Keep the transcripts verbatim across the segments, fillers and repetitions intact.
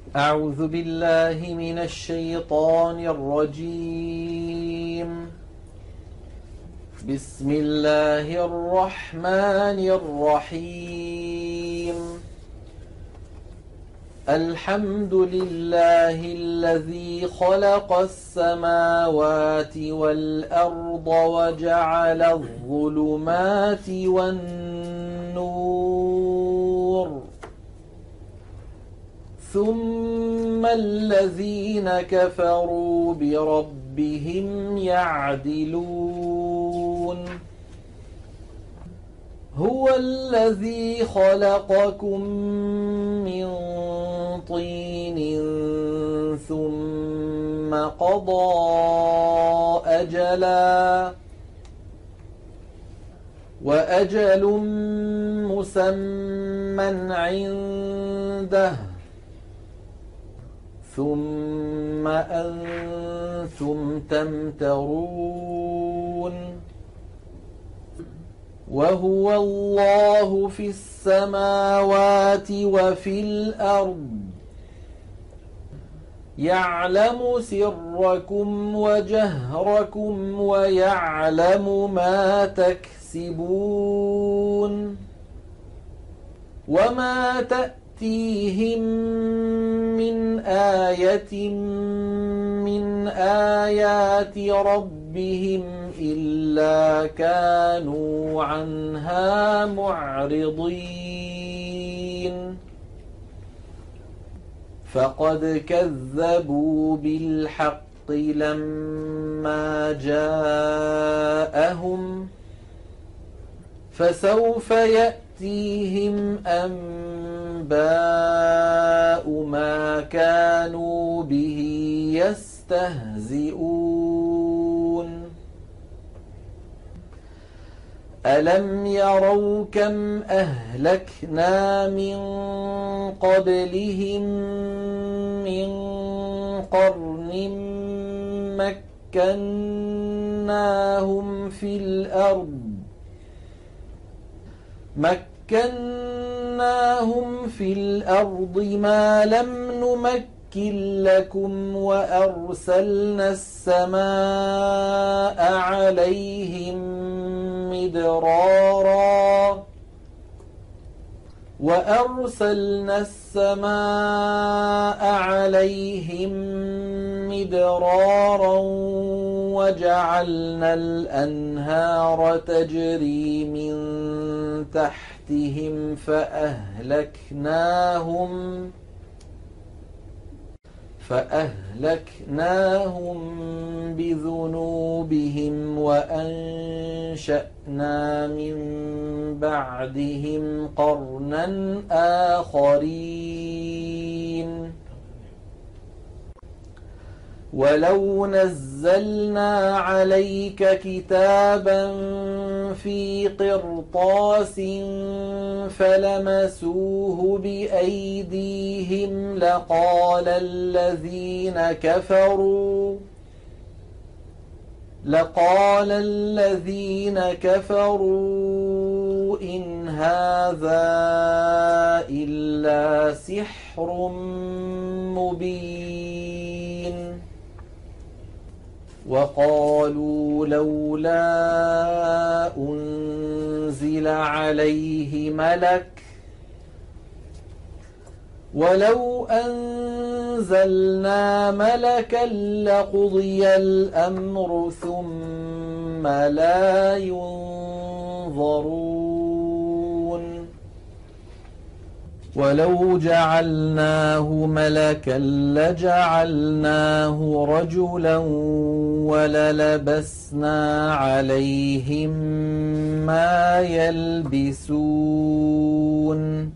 أعوذ بالله من الشيطان الرجيم. بسم الله الرحمن الرحيم. الحمد لله الذي خلق السماوات والأرض وجعل الظلمات والنور، ثم الذين كفروا بربهم يعدلون. هو الذي خلقكم من طين ثم قضى أجلا، وأجل مسمى عنده، ثم أنتم تمترون. وهو الله في السماوات وفي الأرض، يعلم سركم وجهركم ويعلم ما تكسبون. وما تأتيهم من آية من آيات ربهم إلا كانوا عنها معرضين. فقد كذبوا بالحق لما جاءهم، فسوف يأتيهم أنباء ما كانوا به يستهزئون. ألم يروا كم أهلكنا من قبلهم من قرن مكناهم في الأرض مكناهم في الأرض ما لم نمكن لكم، وأرسلنا السماء عليهم مدرارا وأرسلنا السماء عليهم مدرارا وجعلنا الأنهار تجري من تحتهم فأهلكناهم فأهلكناهم بذنوبهم وأنشأنا من بعدهم قرنا آخرين. ولو نزلنا عليك كتابا في قرطاس فلمسوه بأيديهم لقال الذين كفروا لقال الذين كفروا إن هذا إلا سحر مبين. وقالوا لولا أنزل عليه ملك ولو أنزلنا ملكا لقضي الأمر ثم لا ينظرون. ولو جعلناه ملكا لجعلناه رجلا وللبسنا عليهم ما يلبسون.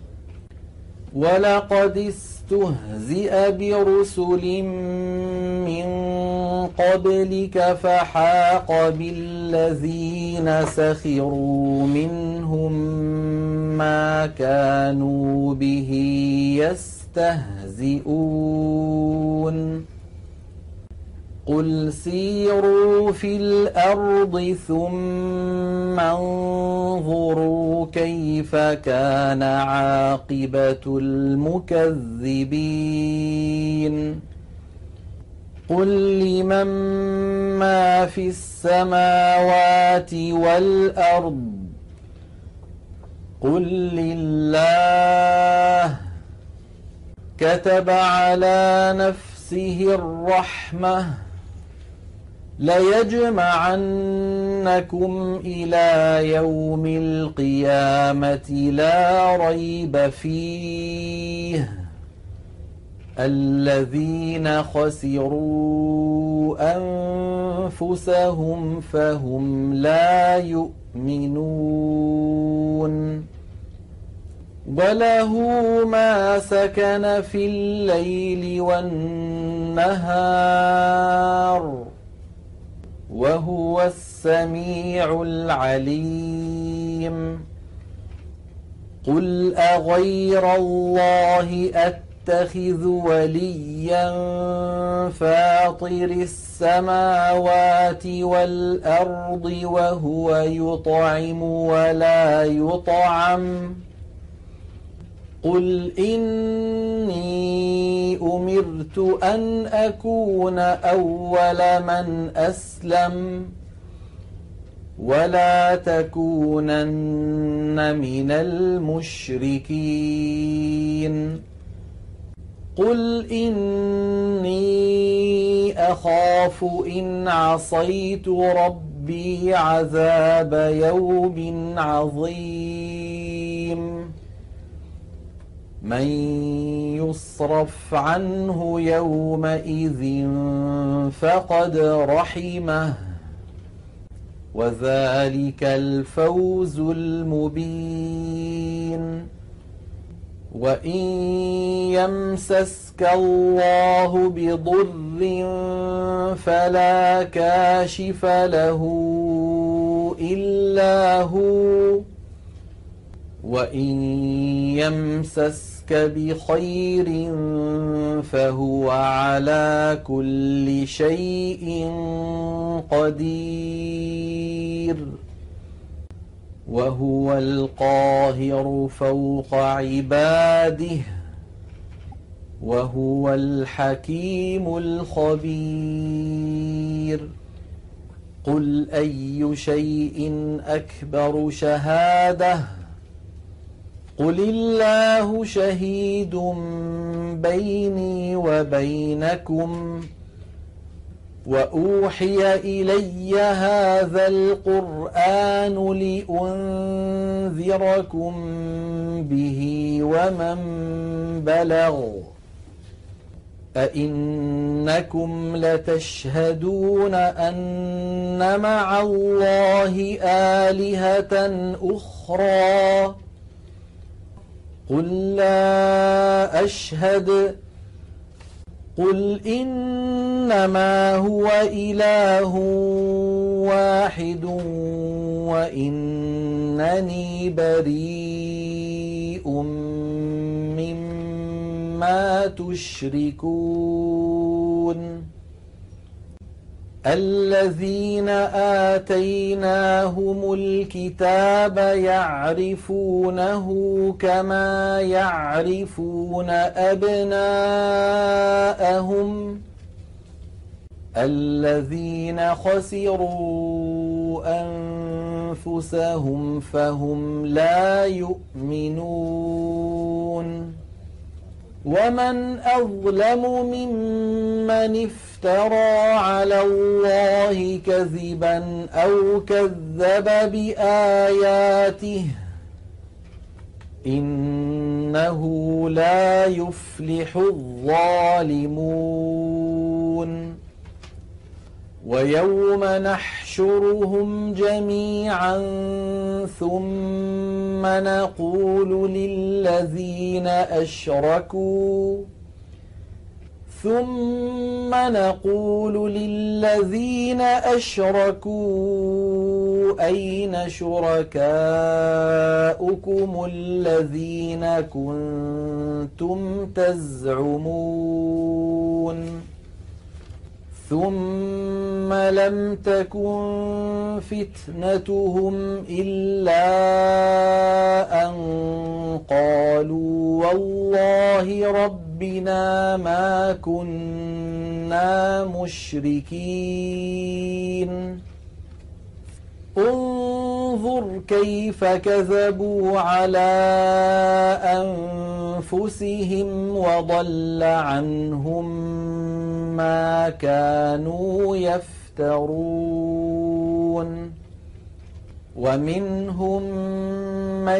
ولقد استهزئ برسل من قبلك فحاق بالذين سخروا منهم ما كانوا به يستهزئون. قل سيروا في الأرض ثم انظروا كيف كان عاقبة المكذبين قل لمن ما في السماوات والأرض قل لله كتب على نفسه الرحمة ليجمعنكم إلى يوم القيامة لا ريب فيه الذين خسروا أنفسهم فهم لا يؤمنون وله ما سكن في الليل والنهار وهو السميع العليم قل أغير الله أتخذ وليا فاطر السماوات والأرض وهو يطعم ولا يطعم قل إني أمرت أن أكون أول من أسلم ولا تكونن من المشركين قل إني أخاف إن عصيت ربي عذاب يوم عظيم من يصرف عنه يومئذ فقد رحمه وذلك الفوز المبين وإن يمسسك الله بضر فلا كاشف له إلا هو وإن يمسسك بخير فهو على كل شيء قدير وهو القاهر فوق عباده وهو الحكيم الخبير قل أي شيء أكبر شهادة قل الله شهيد بيني وبينكم وأوحي إلي هذا القرآن لأنذركم به ومن بلغ أئنكم لتشهدون أن مع الله آلهة أخرى قل لا أشهد قل إنما هو إله واحد وإنني بريء مما تشركون الذين آتيناهم الكتاب يعرفونه كما يعرفون أبناءهم الذين خسروا أنفسهم فهم لا يؤمنون ومن أظلم ممن افترى على الله كذبا أو كذب بآياته إنه لا يفلح الظالمون ويوم نحشرهم جميعا ثم نقول للذين أشركوا ثم نقول للذين أشركوا أين شركاؤكم الذين كنتم تزعمون ثم لم تكن فتنتهم إلا أن قالوا والله ربنا ما كنا مشركين انظر كيف كذبوا على أنفسهم وضل عنهم ما كانوا يفترون ومنهم من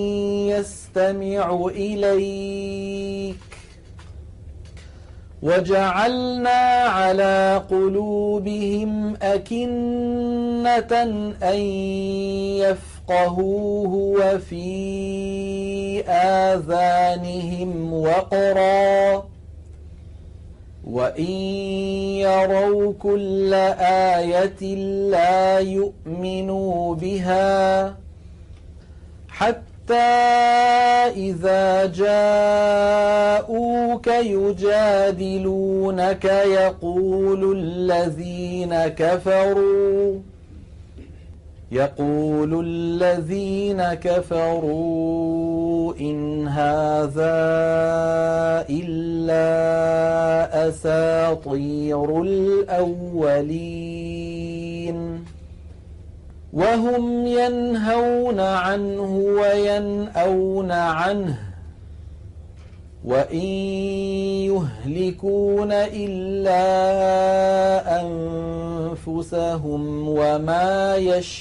يستمع إليك وجعلنا على قلوبهم أكنة أن يفقهوه وفي آذانهم وقرا وإن يروا كل آية لا يؤمنوا بها حتى إذا جاءوك يجادلونك يقول الذين كفروا يقول الذين كفروا إن هذا إلا أساطير الأولين وهم ينهون عنه وينأون عنه وإن يهلكون إلا أنفسهم وما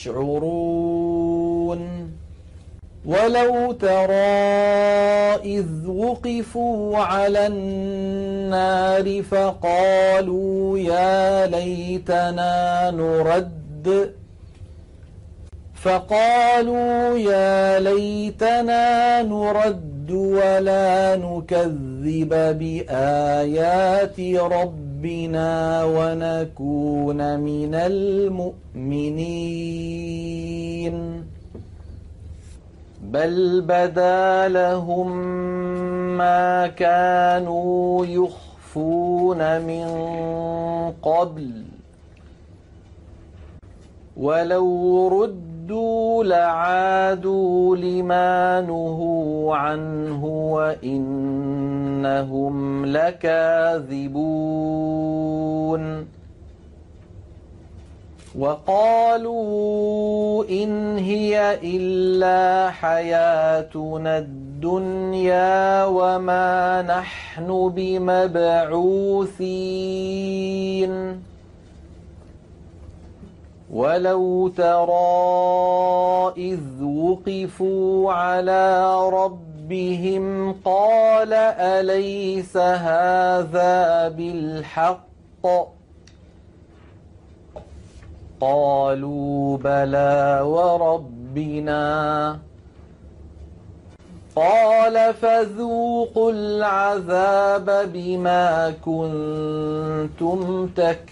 يشعرون ولو ترى إذ وقفوا على النار فقالوا يا ليتنا نرد فقالوا يا ليتنا نرد ولا نكذب بآيات ربنا ونكون من المؤمنين بل بدا لهم ما كانوا يخفون من قبل ولو ردوا لعادوا لما نهوا عنه وإنهم لكاذبون وقالوا إن هي إلا حياتنا الدنيا وما نحن بمبعوثين ولو ترى إذ وقفوا على ربهم قال أليس هذا بالحق قالوا بلى وربنا قال فذوقوا العذاب بما كنتم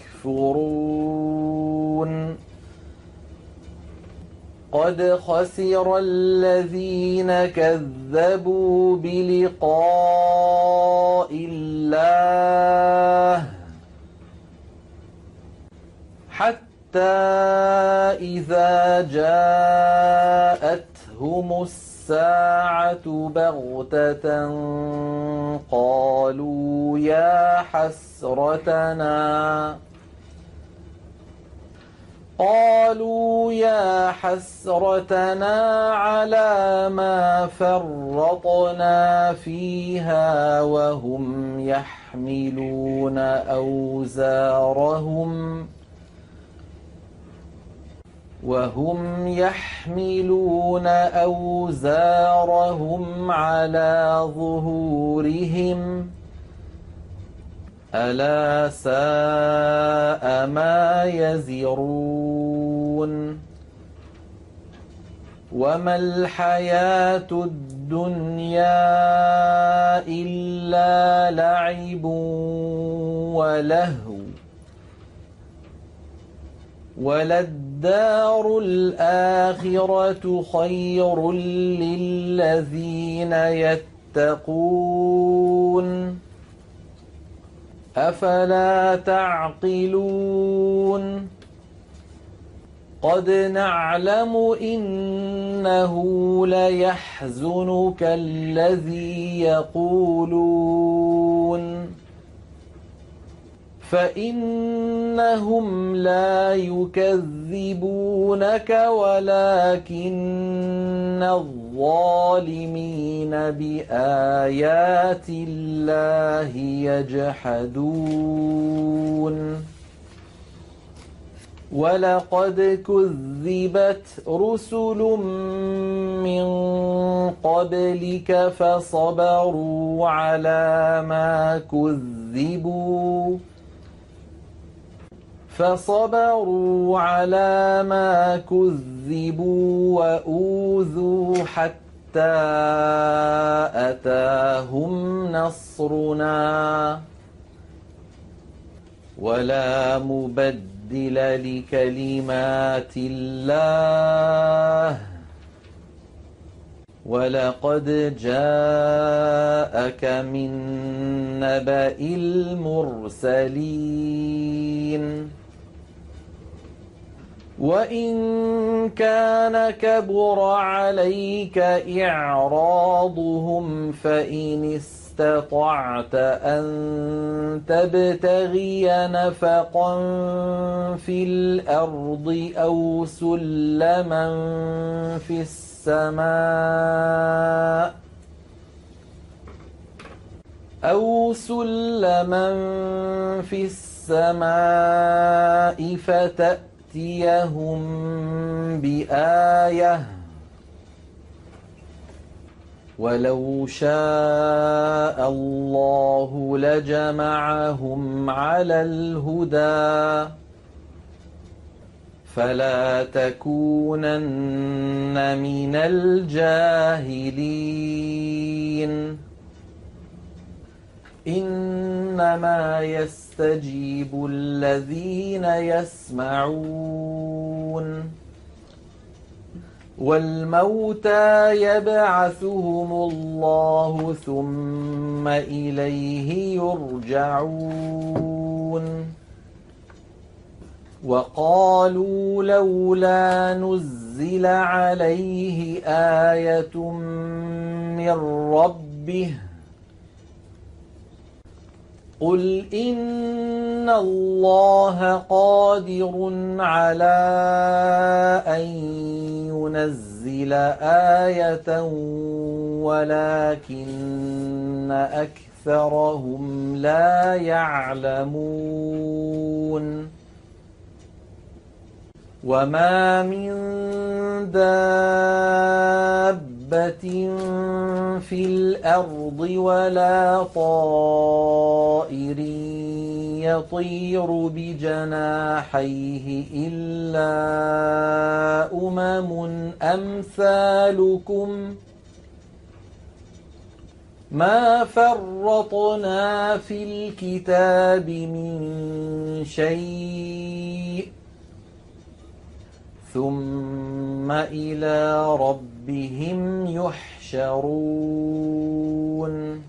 تكفرون قد خسر الذين كذبوا بلقاء الله حتى إذا جاءتهم الساعة بغتة قالوا يا حسرتنا قالوا يا حسرتنا على ما فرطنا فيها وهم يحملون أوزارهم وهم يحملون أوزارهم على ظهورهم ألا ساء ما يزرون وما الحياة الدنيا إلا لعب ولهو وللدار الآخرة خير للذين يتقون أفلا تعقلون قد نعلم إنه ليحزنك الذي يقولون فإنهم لا يكذبونك ولكن الظالمين بآيات الله يجحدون ولقد كذبت رسل من قبلك فصبروا على ما كذبوا فصبروا على ما كذبوا وأوذوا حتى أتاهم نصرنا ولا مبدل لكلمات الله ولقد جاءك من نبأ المرسلين وإن كان كبر عليك إعراضهم فإن استطعت أن تبتغي نفقا في الأرض أو سلما في السماء أو سلما في السماء فتأتيهم بآية ولو شاء الله لجمعهم على الهدى فلا تكونن من الجاهلين إنما يستجيب الذين يسمعون والموتى يبعثهم الله ثم إليه يرجعون وقالوا لولا نزل عليه آية من ربه قل إن الله قادر على أن ينزل آية ولكن أكثرهم لا يعلمون وما من دابة في الأرض ولا طائر يطير بجناحيه إلا أمم أمثالكم ما فرطنا في الكتاب من شيء ثم إلى ربهم يحشرون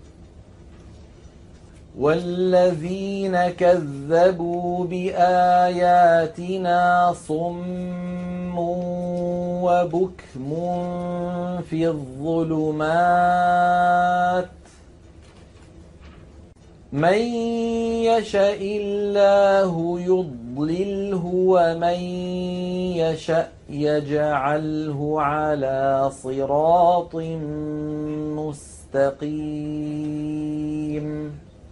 والذين كذبوا بآياتنا صم وبكم في الظلمات من يشاء الله يضلله ومن يشاء يجعله على صراط مستقيم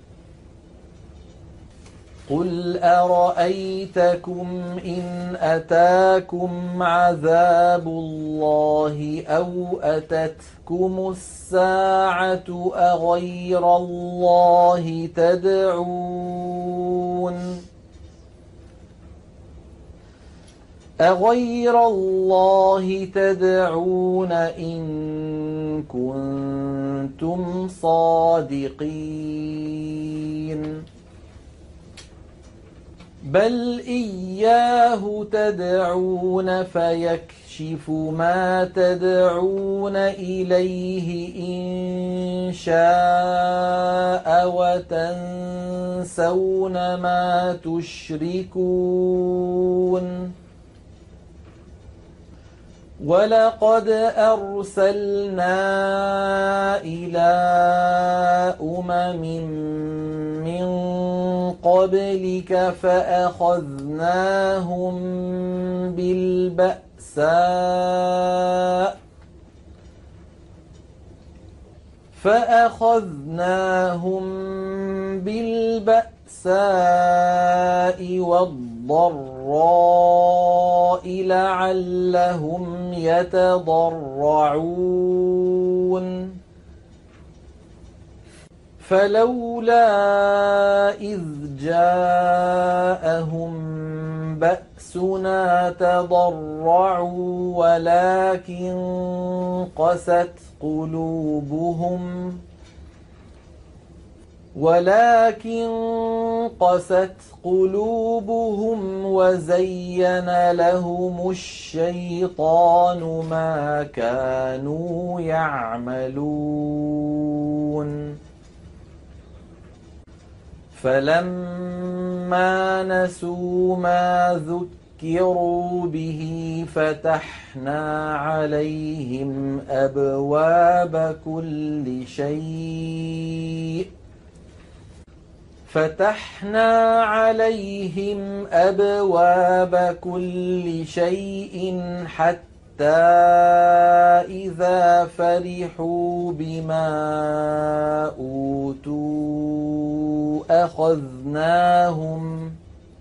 قل أرأيتكم إن أتاكم عذاب الله أو أتتكم الساعة أغير الله تدعون أغير الله تدعون إن كنتم صادقين بل إياه تدعون فيكشف ما تدعون إليه إن شاء وتنسون ما تشركون ولقد أرسلنا إلى أمم من قبلك فأخذناهم بالبأساء فأخذناهم بالبأساء والضراء لعلهم يتضرعون فلولا إذ جاءهم بأسنا تضرعوا ولكن قست قلوبهم ولكن قست قلوبهم وزين لهم الشيطان ما كانوا يعملون فلما نسوا ما ذكروا به فتحنا عليهم أبواب كل شيء فتحنا عليهم أبواب كل شيء حتى إذا فرحوا بما أوتوا أخذناهم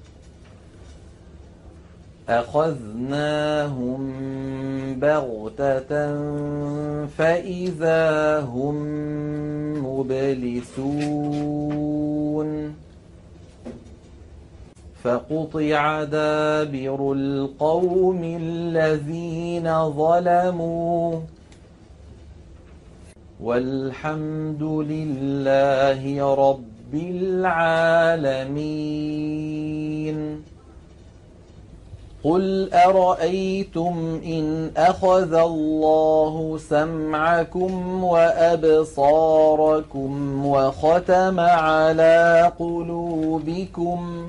أخذناهم بغتة فإذا هم مبلسون فقطع دابر القوم الذين ظلموا والحمد لله رب العالمين قل أرأيتم إن أخذ الله سمعكم وأبصاركم وختم على قلوبكم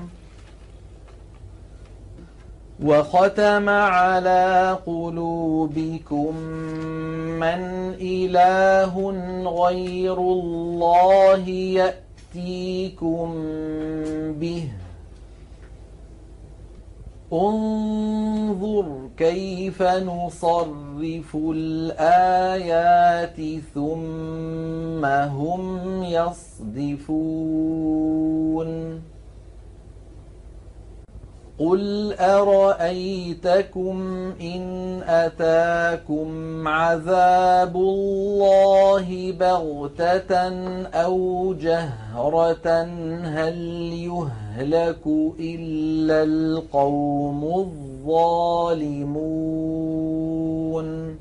وختم على قلوبكم من إله غير الله يأتيكم به انظر كيف نصرف الآيات ثم هم يصدفون قل أرأيتكم إن أتاكم عذاب الله بغتة أو جهرة هل يهلك إلا القوم الظالمون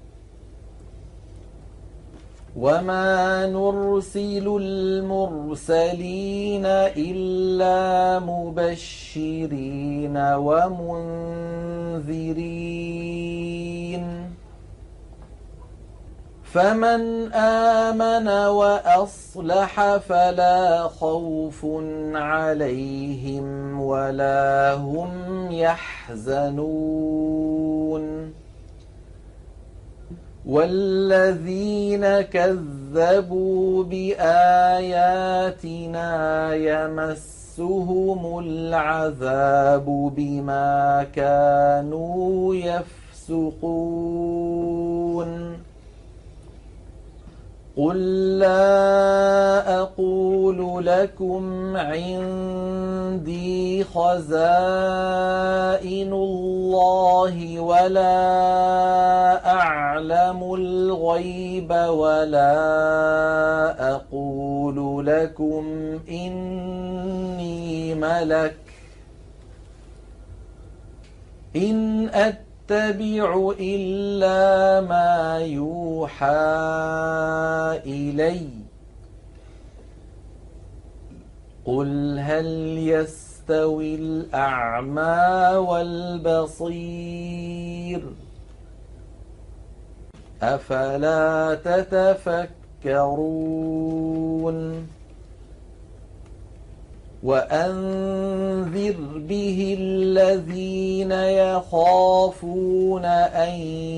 وما نرسل المرسلين إلا مبشرين ومنذرين فمن آمن وأصلح فلا خوف عليهم ولا هم يحزنون والذين كذبوا بآياتنا يمسهم العذاب بما كانوا يفسقون قل لا أقول لكم عندي خزائن الله ولا أعلم الغيب ولا أقول لكم إني ملك إن أتبع إلا ما يوحى إلي قل هل يستوي الأعمى والبصير أفلا تتفكرون وأنذر به الذين يخافون أن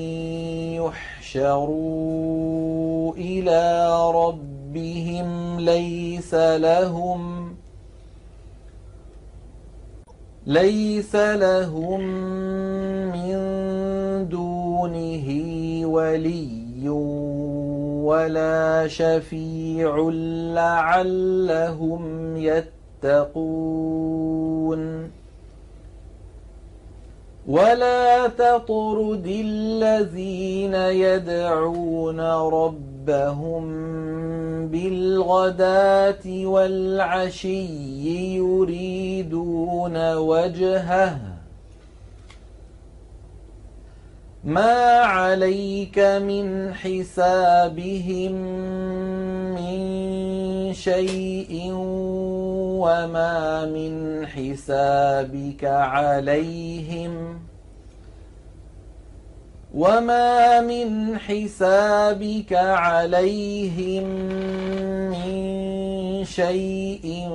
يحشروا إلى ربهم ليس لهم ليس لهم من دونه ولي ولا شفيع لعلهم يتقون ولا تطرد الذين يدعون ربهم بالغداة والعشي يريدون وجهه ما عليك من حسابهم من شيء وما من حسابك عليهم وما من حسابك عليهم من شيء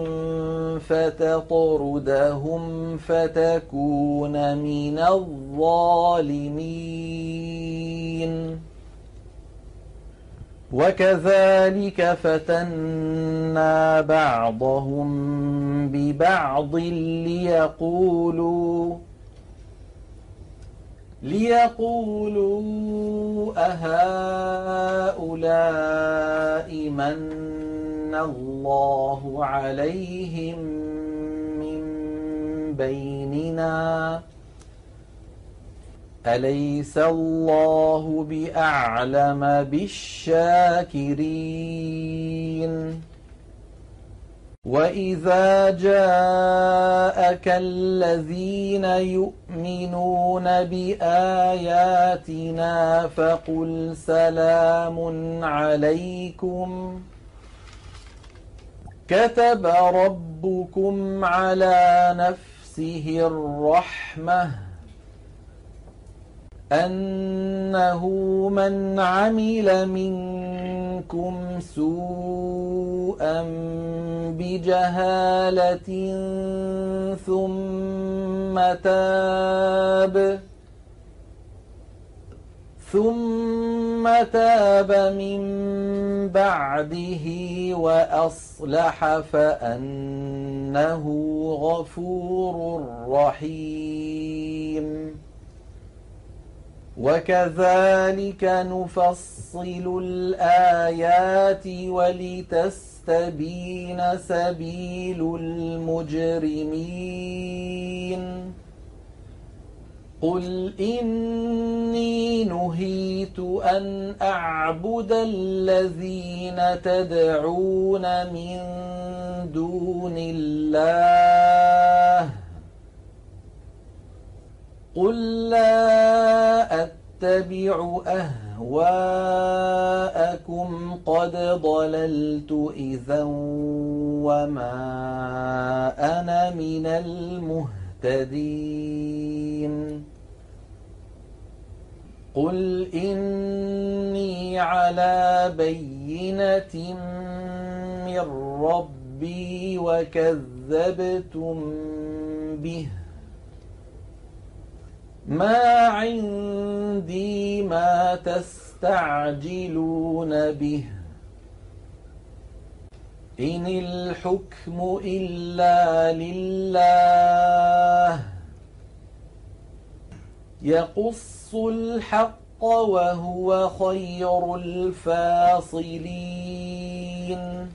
فتطردهم فتكون من الظالمين وكذلك فتنا بعضهم ببعض ليقولوا ليقولوا أهؤلاء من الله عليهم من بيننا أليس الله بأعلم بالشاكرين وإذا جاءك الذين يؤمنون بآياتنا فقل سلام عليكم كتب ربكم على نفسه الرحمة أنه من عمل منكم سوءا بجهالة ثم تاب ثم تاب من بعده وأصلح فأنه غفور رحيم وكذلك نفصل الآيات ولتستبين سبيل المجرمين قل إني نهيت أن أعبد الذين تدعون من دون الله قل لا أتبع أهواءكم قد ضللت إذا وما أنا من المهتدين قل إني على بينة من ربي وكذبتم به ما عندي ما تستعجلون به إن الحكم إلا لله يقص الحق وهو خير الفاصلين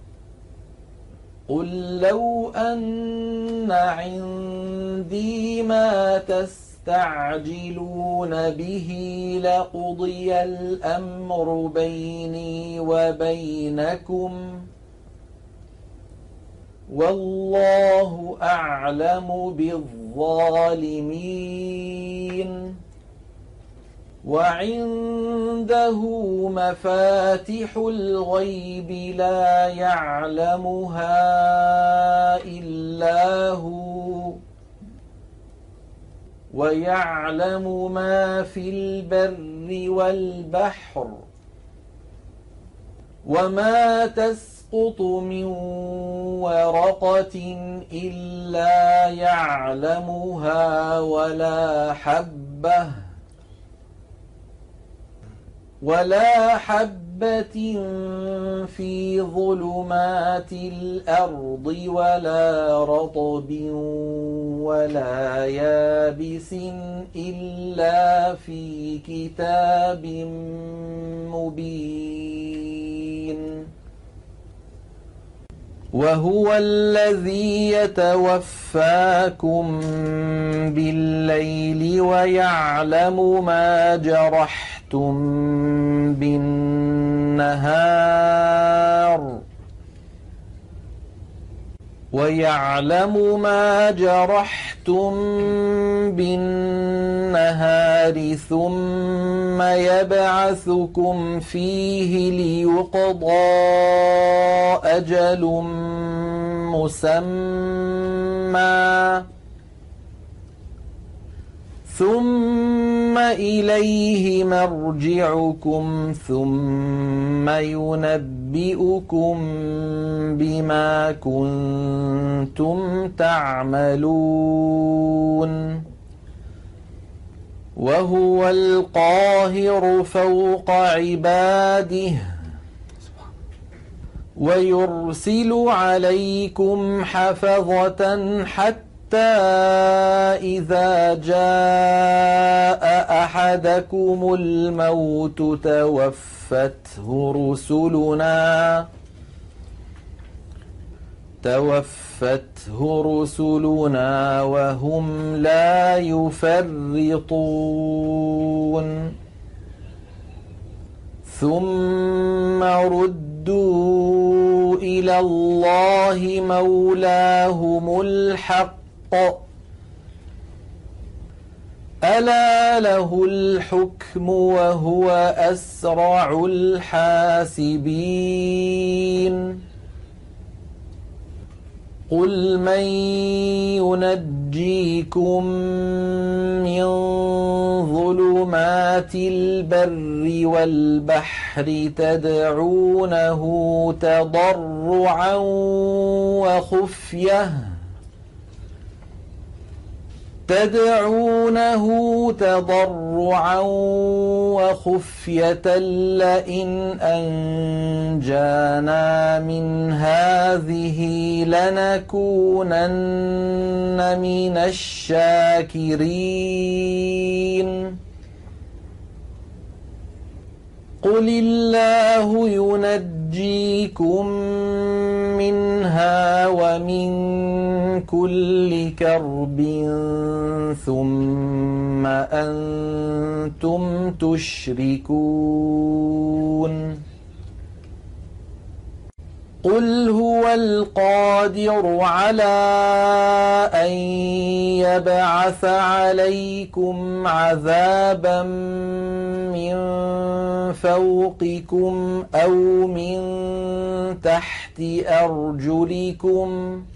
قل لو أن عندي ما تستعجلون به لقضي الأمر بيني وبينكم والله أعلم بالظالمين وعنده مفاتح الغيب لا يعلمها إلا هو ويعلم ما في البر والبحر وما تسقط من ورقة إلا يعلمها ولا حبة ولا حبة في ظلمات الأرض ولا رطب ولا يابس إلا في كتاب مبين. وهو الذي يتوفاكم بالليل ويعلم ما جرحتم بالنهار ويعلم ما جرحتم بالنهار ثم يبعثكم فيه ليقضى أجل مسمى ثم إليه مرجعكم ثم ينبئكم بما كنتم تعملون. وهو القاهر فوق عباده ويرسل عليكم حفظة حتى إذا جاء أحدكم الموت توفته رسلنا توفته رسلنا وهم لا يفرطون ثم ردوا إلى الله مولاهم الحق ألا له الحكم وهو أسرع الحاسبين. قل من ينجيكم من ظلمات البر والبحر تدعونه تضرعا وخفية تدعونه تضرعا وخفية لئن أنجانا من هذه لنكونن من الشاكرين. قل الله ينجيكم منها ومن كل كرب ثم أنتم تشركون. قل هو القادر على أن يبعث عليكم عذابا من فوقكم أو من تحت أرجلكم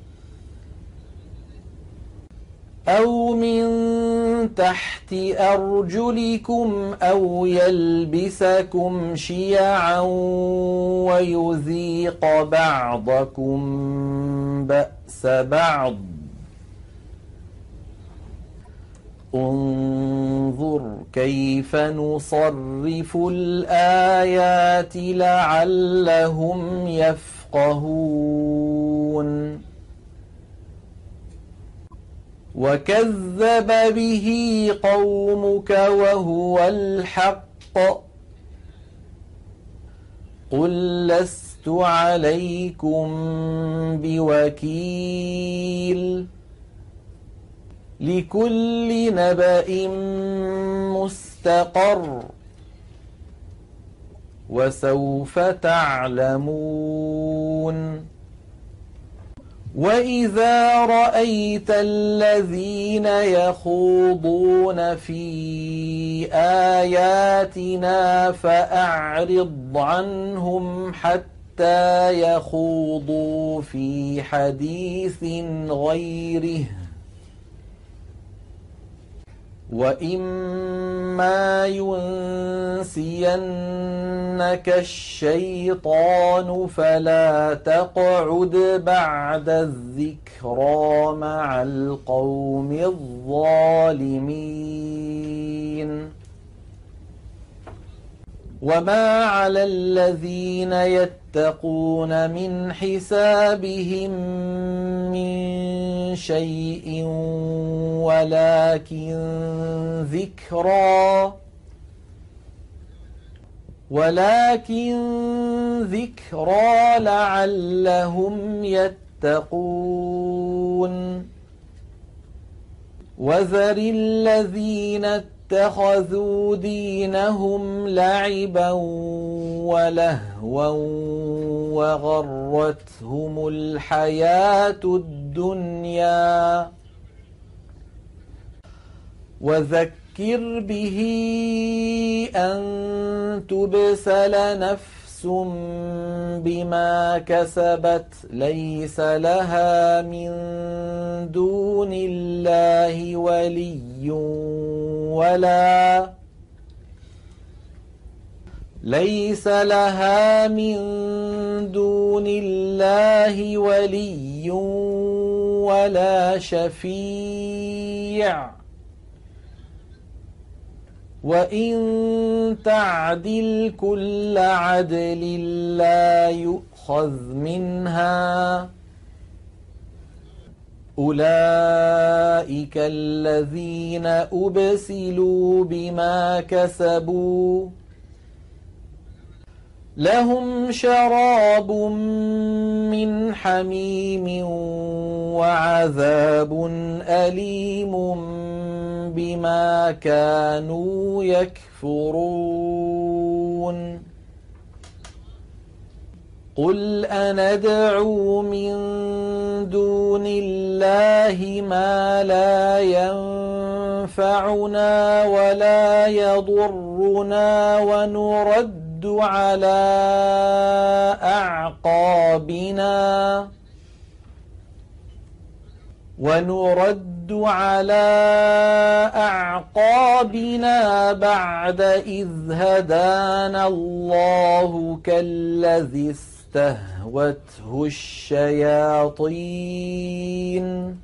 أو من تحت أرجلكم أو يلبسكم شيعا ويذيق بعضكم بأس بعض. انظر كيف نصرف الآيات لعلهم يفقهون. وكذب به قومك وهو الحق قل لست عليكم بوكيل لكل نبأ مستقر وسوف تعلمون. وإذا رأيت الذين يخوضون في آياتنا فأعرض عنهم حتى يخوضوا في حديث غيره، وإما ينسينك الشيطان فلا تقعد بعد الذكرى مع القوم الظالمين. وما على الذين يتقون من حسابهم من شيء ولكن ذكرى ولكن ذكرى لعلهم يتقون. وذر الذين اتخذوا دينهم لعبا ولهوا وغرتهم الحياة الدنيا، وذكر به أن تبسل نفس بما كسبت ليس لها من دون الله ولي ولا ليس لها من دون الله ولي ولا شفيع، وإن تعدل كل عدل لا يؤخذ منها. أولئك الذين أبسلوا بما كسبوا لهم شراب من حميم وعذاب أليم بما كانوا يكفرون. قل أندعو من دون الله ما لا ينفعنا ولا يضرنا ونرد على أعقابنا ونرد على أعقابنا بعد إذ هدانا الله كالذي استهوته الشياطين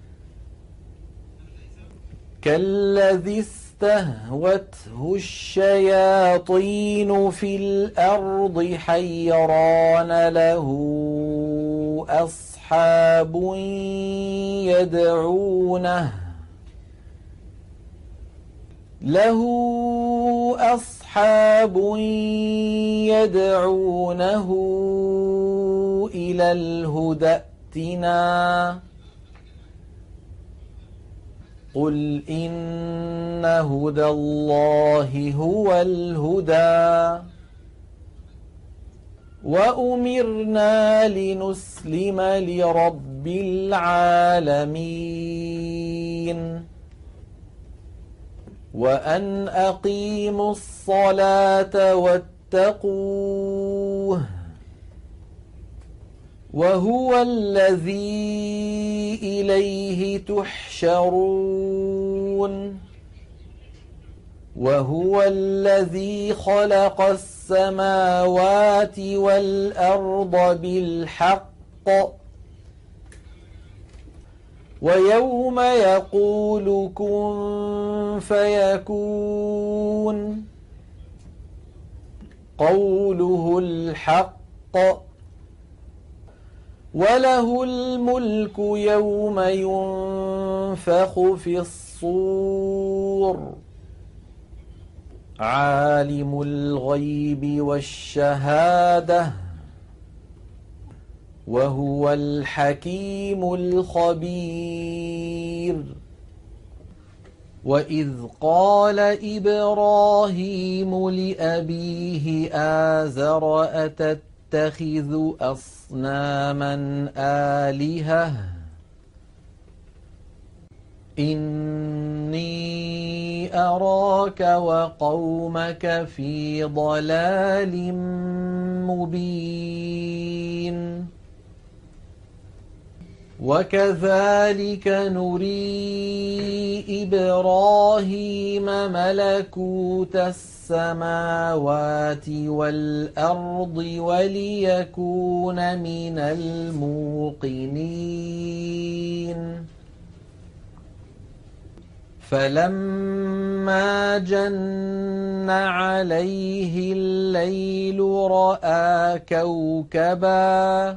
كالذي استهوته الشياطين في الأرض حيران له أصحاب يدعونه له أصحاب يدعونه إلى الهدى ائتنا. قل إن هدى الله هو الهدى وأمرنا لنسلم لرب العالمين وأن أقيموا الصلاة واتقوه وهو الذي إليه تحشرون وهو الذي خلق السماوات والأرض بالحق ويوم يقول كن فيكون قوله الحق وله الملك يوم ينفخ في الصور عالم الغيب والشهادة وهو الحكيم الخبير. وإذ قال إبراهيم لأبيه آزر أتتخذ تتخذ أصناما آلهة إني أراك وقومك في ضلال مبين وكذلك نري إبراهيم ملكوت السماوات والأرض وليكون من الموقنين فلما جن عليه الليل رأى كوكبا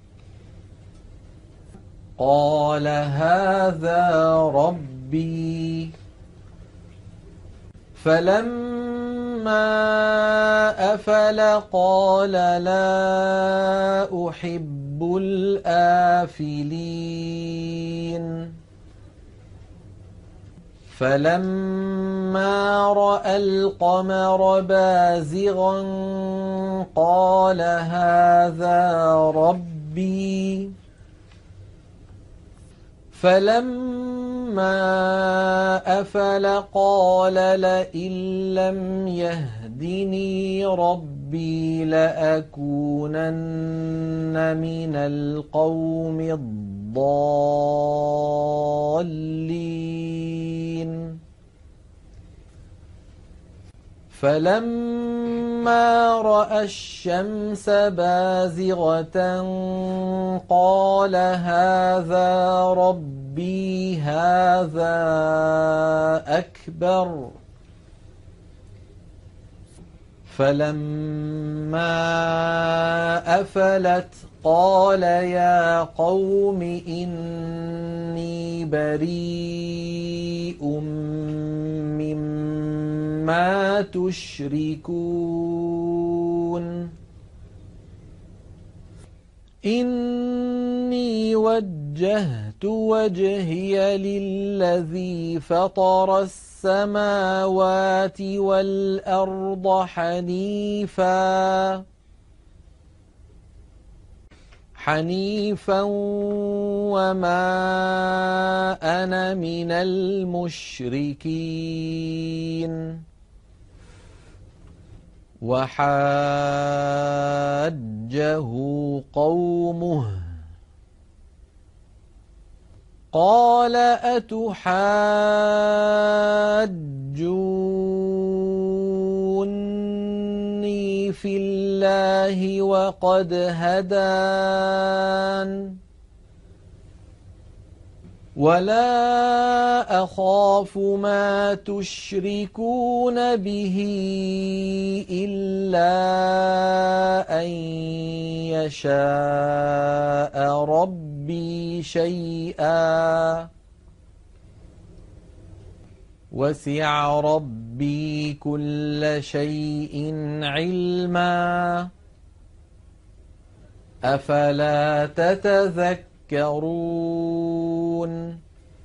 قال هذا ربي فلما أفل قال لا أحب الآفلين فلما رأى القمر بازغا قال هذا ربي فلما أفل قال لئن لم يهدني ربي لأكونن من القوم الضالين فلما رأى الشمس بازغة قال هذا ربي هذا أكبر فلما أفلت قال يا قوم إني بريء مما تشركون إني وجهت وجهي للذي فطر السماوات والأرض حنيفا حنيفا وما أنا من المشركين وحاجه قومه قال أتحاجوني في الله وقد هدان ولا أخاف ما تشركون به إلا أن يشاء ربي شيئا وسع ربي كل شيء علما أفلا تتذكرون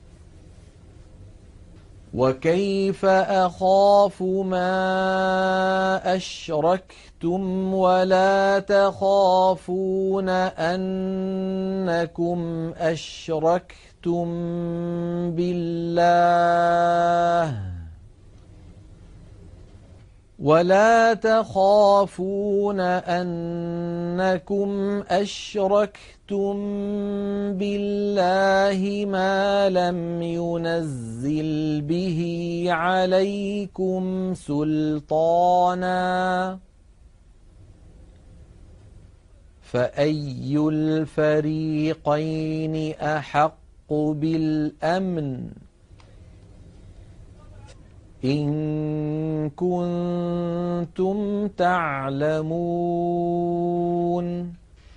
وكيف أخاف ما أشركتم ولا تخافون أنكم أشركتم بالله ولا تخافون أنكم أشركتم بالله ما لم ينزل به عليكم سلطانا فأي الفريقين أحق بالأمن إن كنتم تعلمون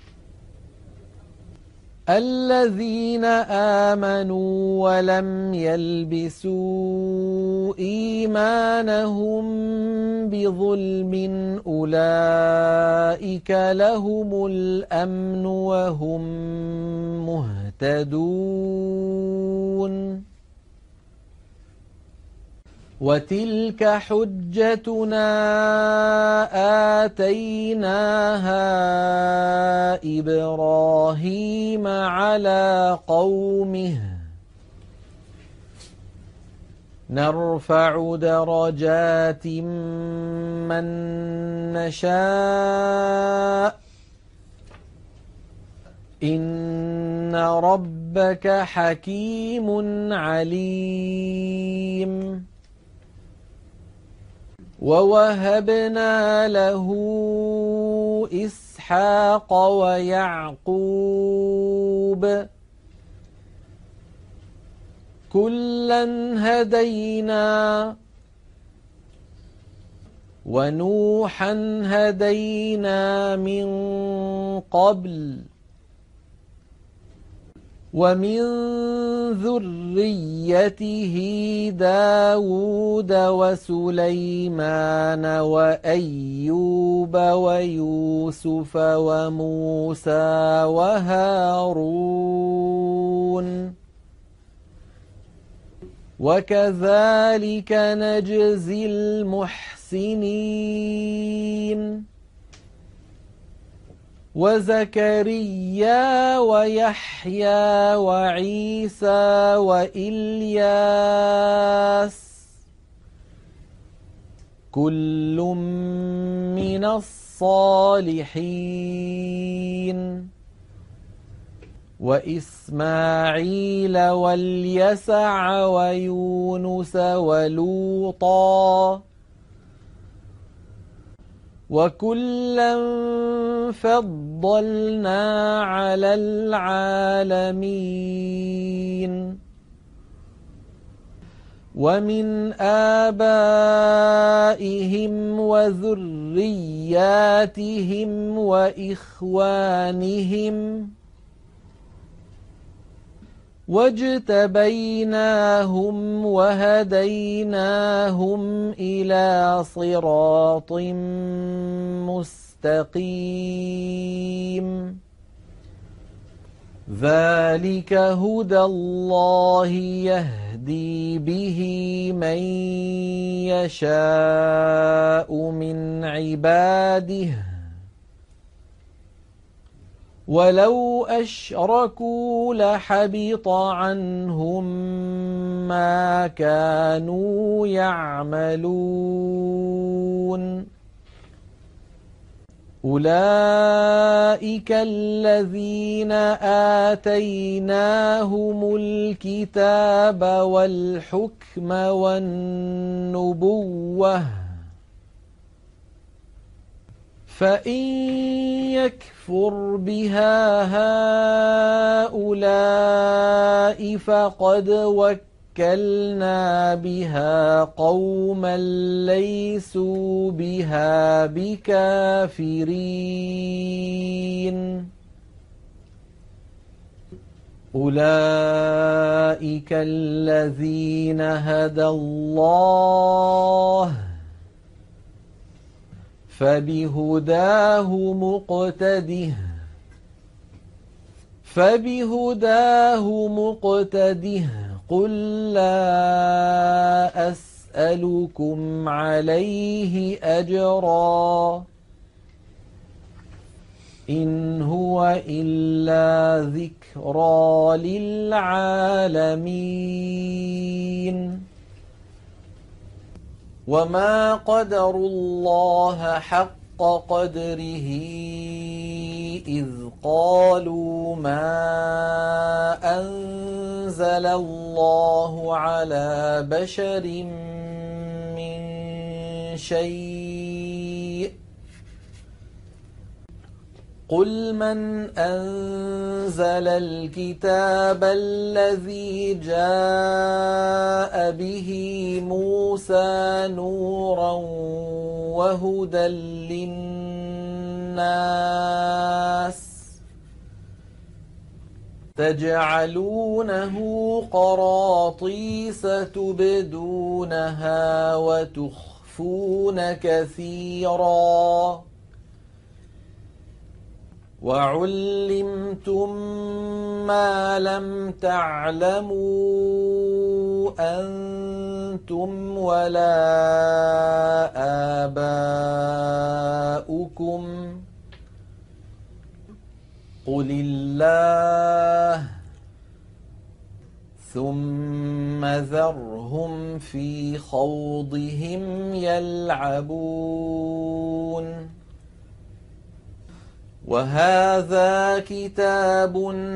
الذين آمنوا ولم يلبسوا إيمانهم بظلم أولئك لهم الأمن وهم مهتدون وتلك حجتنا آتيناها إبراهيم على قومه نرفع درجات من نشاء إن ربك حكيم عليم ووهبنا له إسحاق ويعقوب كلا هدينا ونوحا هدينا من قبل ومن ذريته داود وسليمان وأيوب ويوسف وموسى وهارون وكذلك نجزي المحسنين وزكريا ويحيى وعيسى وإلياس كل من الصالحين وإسماعيل واليسع ويونس ولوطا وكلا فضلنا على العالمين ومن آبائهم وذرياتهم وإخوانهم واجتبيناهم وهديناهم إلى صراط مستقيم ذلك هدى الله يهدي به من يشاء من عباده ولو أشركوا لحبط عنهم ما كانوا يعملون أولئك الذين آتيناهم الكتاب والحكم والنبوة فإن يكفر بها هؤلاء فقد وكلنا بها قوما ليسوا بها بكافرين أولئك الذين هدى الله فبهداه مقتده فبهداه مقتده قل لا أسألكم عليه أجرا إن هو إلا ذكرى للعالمين وما قدروا الله حق قدره إذ قالوا ما أنزل الله على بشر من شيء قل من أنزل الكتاب الذي جاء به موسى نورا وهدى للناس تجعلونه قراطيس تبدونها وتخفون كثيرا وعلمتم ما لم تعلموا أنتم ولا آباؤكم قل الله ثم ذرهم في خوضهم يلعبون وهذا كتاب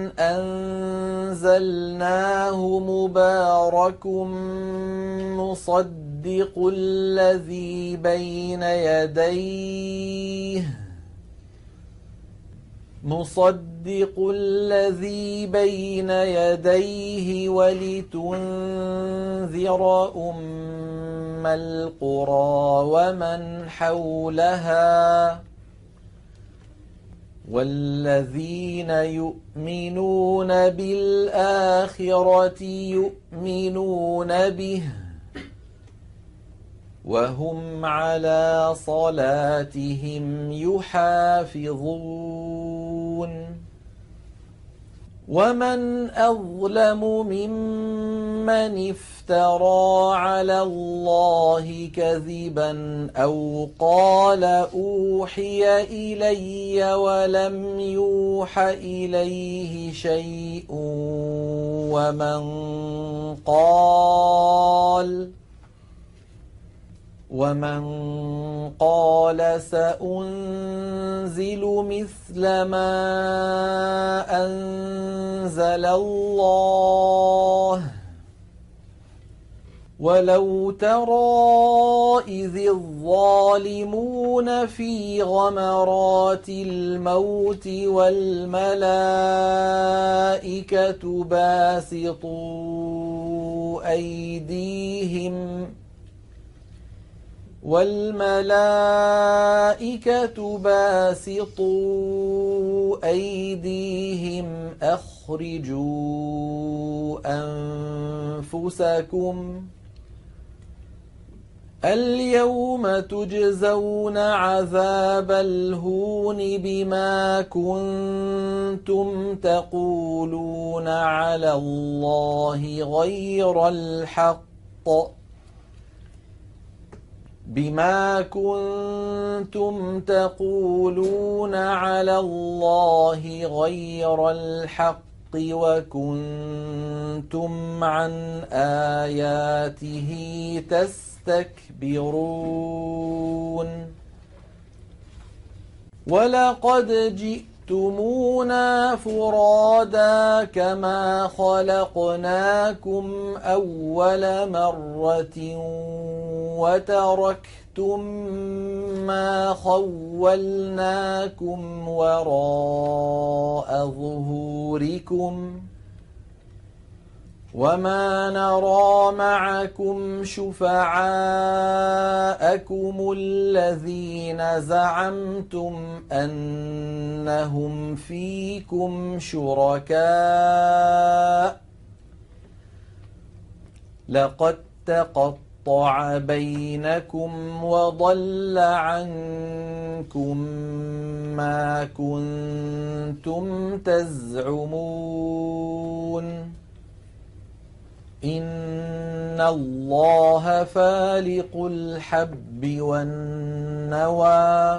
أنزلناه مبارك مصدق الذي بين يديه مصدق الذي بين يديه ولتنذر أم القرى ومن حولها والذين يؤمنون بالآخرة يؤمنون به وهم على صلاتهم يحافظون ومن أظلم ممن افترى على الله كذبا أو قال أوحي إلي ولم يوح إليه شيء ومن قال ومن قال سأنزل مثل ما أنزل الله ولو ترى إذ الظالمون في غمرات الموت والملائكة باسطوا أيديهم والملائكة باسطوا أيديهم أخرجوا أنفسكم اليوم تجزون عذاب الهون بما كنتم تقولون على الله غير الحق بما كنتم تقولون على الله غير الحق وكنتم عن آياته تستكبرون ولقد جئتمونا فرادا كما خلقناكم أول مرة وتركتم ما خولناكم وراء ظهوركم وما نرى معكم شفعاءكم الذين زعمتم أنهم فيكم شركاء لقد تقطع بينكم وضل عنكم ما كنتم تزعمون إن الله فالق الحب والنوى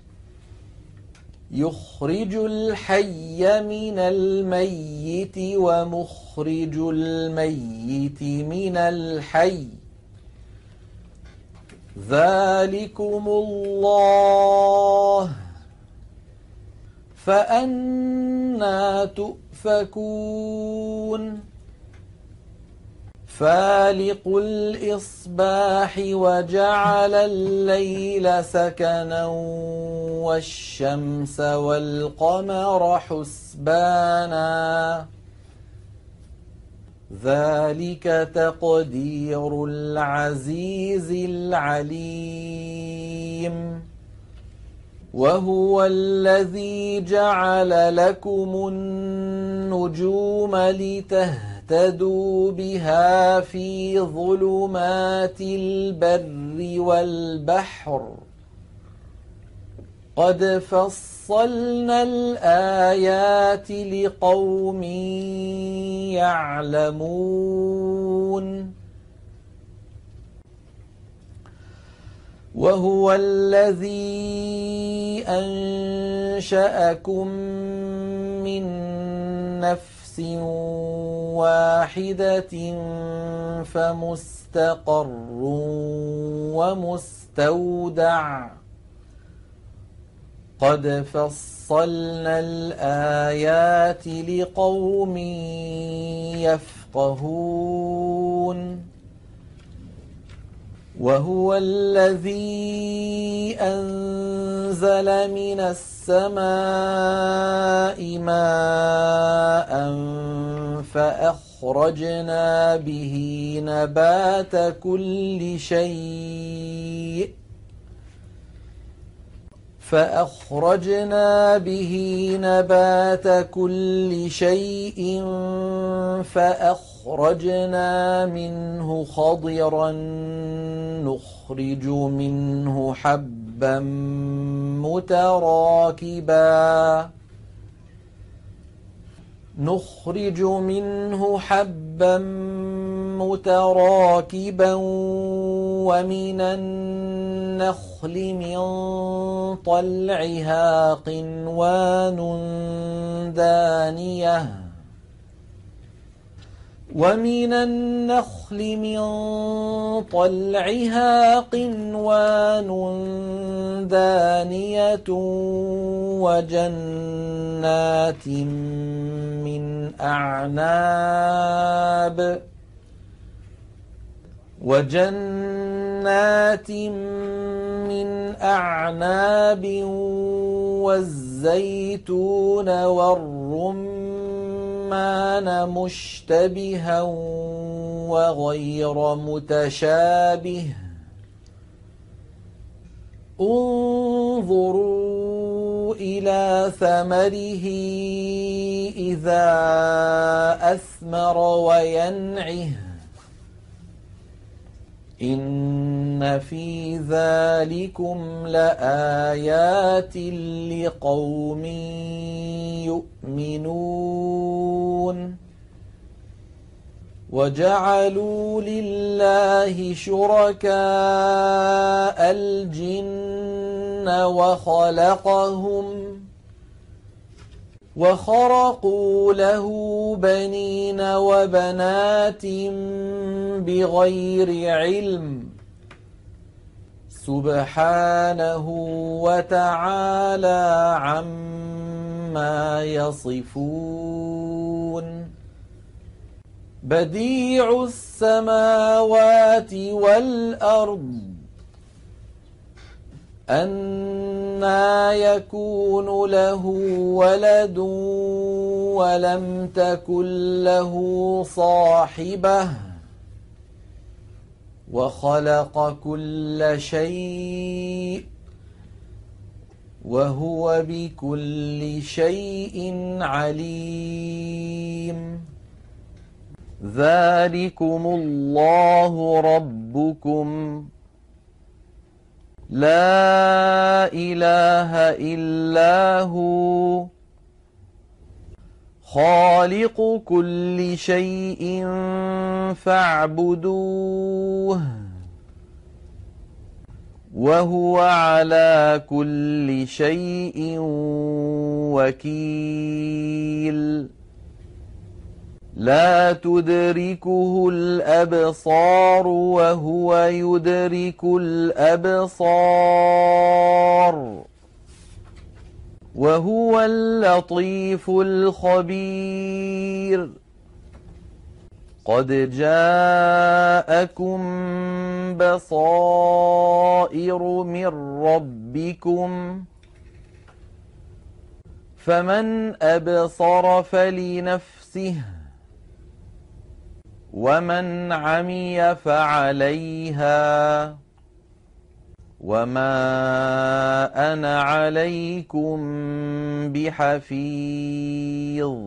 يخرج الحي من الميت ومخرج الميت من الحي ذلكم الله فأنى تؤفكون فالق الإصباح وجعل الليل سكنا والشمس والقمر حسبانا ذلك تقدير العزيز العليم وهو الذي جعل لكم النجوم لتهتدوا بها في ظلمات البر والبحر قد فصلنا الآيات لقوم يعلمون يفقهون وهو الذي أنشأكم من نفس واحدة فمستقر ومستودع قد فصلنا الآيات لقوم يفقهون وهو الذي أنزل من السماء ماء فأخرجنا به نبات كل شيء فأخرجنا به نبات كل شيء فأخرجنا منه خضرا نخرج منه حبا متراكبا نخرج منه حبا متراكبا ومن النخل من طلعها قنوان دانية ومن النخل من طلعها قنوان دانية وجنات من أعناب وجنات من أعناب والزيتون والرمان مشتبها وغير متشابه انظروا إلى ثمره إذا أثمر وينعه إن في ذلكم لآيات لقوم يؤمنون وجعلوا لله شركاء الجن وخلقهم وخرقوا له بنين وبنات بغير علم سبحانه وتعالى عما يصفون بديع السماوات والأرض أنى يكون له ولد ولم تكن له صاحبة وخلق كل شيء وهو بكل شيء عليم ذلكم الله ربكم لا إله إلا هو خالق كل شيء فاعبدوه وهو على كل شيء وكيل لا تدركه الأبصار وهو يدرك الأبصار وهو اللطيف الخبير قد جاءكم بصائر من ربكم فمن أبصر فلنفسه ومن عمي فعليها وما أنا عليكم بحفيظ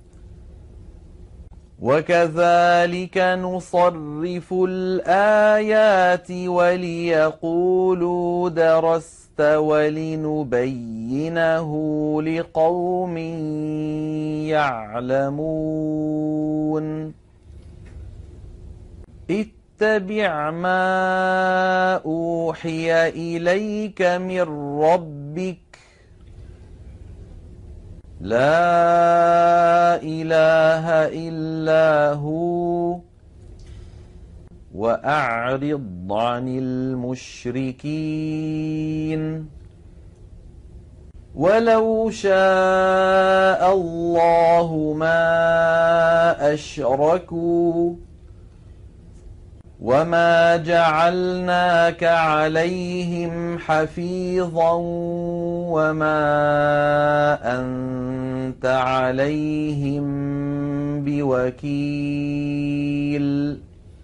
وكذلك نصرف الآيات وليقولوا درست ولنبينه لقوم يعلمون اتبع ما أوحي إليك من ربك لا إله إلا هو وأعرض عن المشركين ولو شاء الله ما أشركوا وما جعلناك عليهم حفيظا وما أنت عليهم بوكيل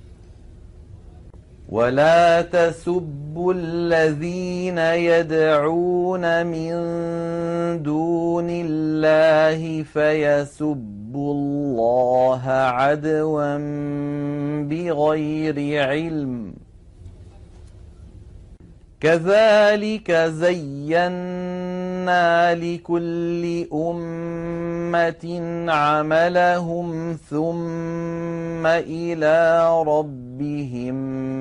ولا تسبوا الذين يدعون من دون الله فيسبوا الله عدوا بغير علم كذلك زينا لكل أمة عملهم ثم إلى ربهم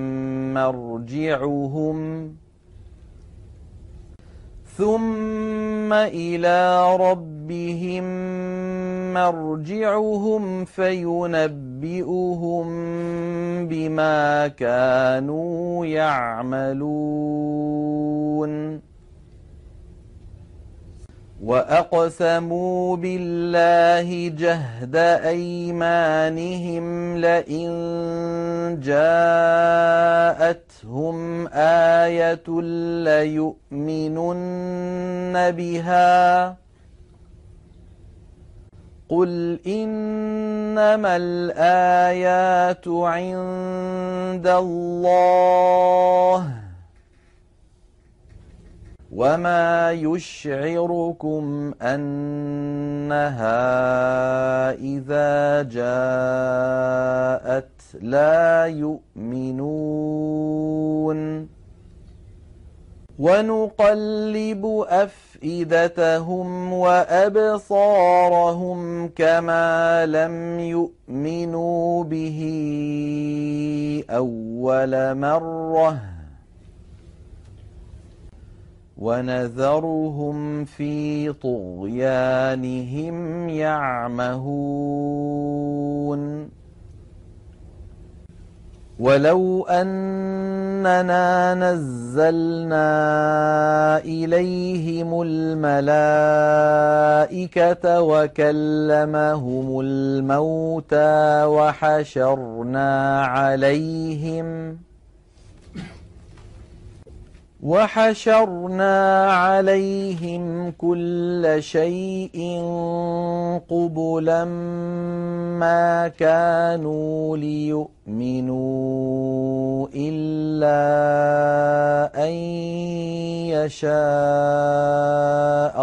مرجعهم ثم إلى ربهم مرجعهم فينبئهم بما كانوا يعملون وأقسموا بالله جهد أيمانهم لئن جاءتهم آية ليؤمنن بها قل إنما الآيات عند الله وما يشعركم أنها إذا جاءت لا يؤمنون ونقلب أفئدتهم وأبصارهم كما لم يؤمنوا به أول مرة ونذرهم في طغيانهم يعمهون ولو أننا نزلنا إليهم الملائكة وكلمهم الموتى وحشرنا عليهم وحشرنا عليهم كل شيء قبلا ما كانوا ليؤمنوا إلا أن يشاء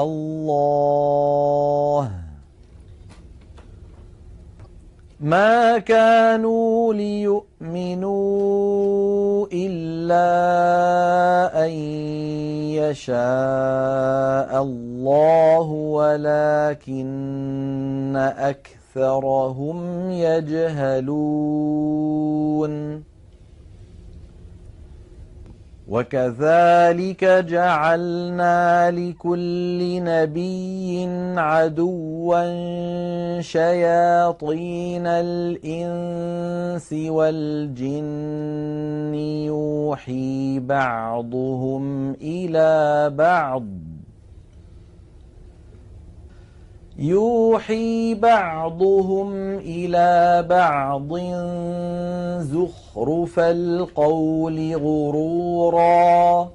الله ما كانوا ليؤمنوا إلا أن يشاء الله ولكن أكثرهم يجهلون وكذلك جعلنا لكل نبي عدوا شياطين الإنس والجن يوحي بعضهم إلى بعض يوحي بعضهم إلى بعض زخرف القول غرورا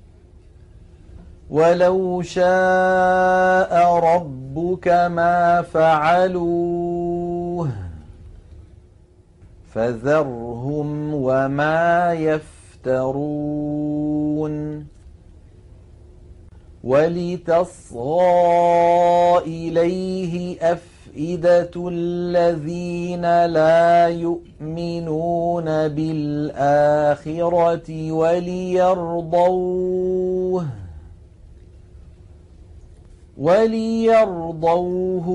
ولو شاء ربك ما فعلوه فذرهم وما يفترون ولتصغى إليه أفئدة الذين لا يؤمنون بالآخرة وليرضوه وليرضوه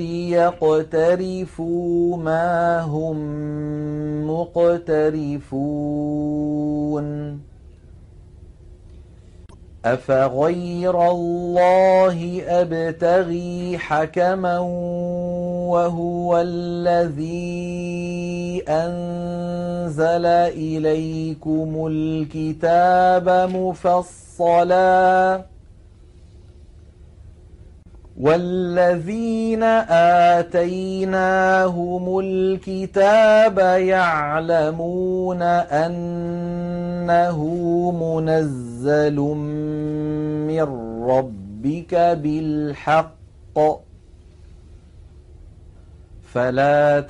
وليقترفوا ما هم مقترفون أفغير الله أبتغي حكما وهو الذي أنزل إليكم الكتاب مفصلا والذين آتيناهم الكتاب يعلمون أنه منزل من ربك بالحق فلا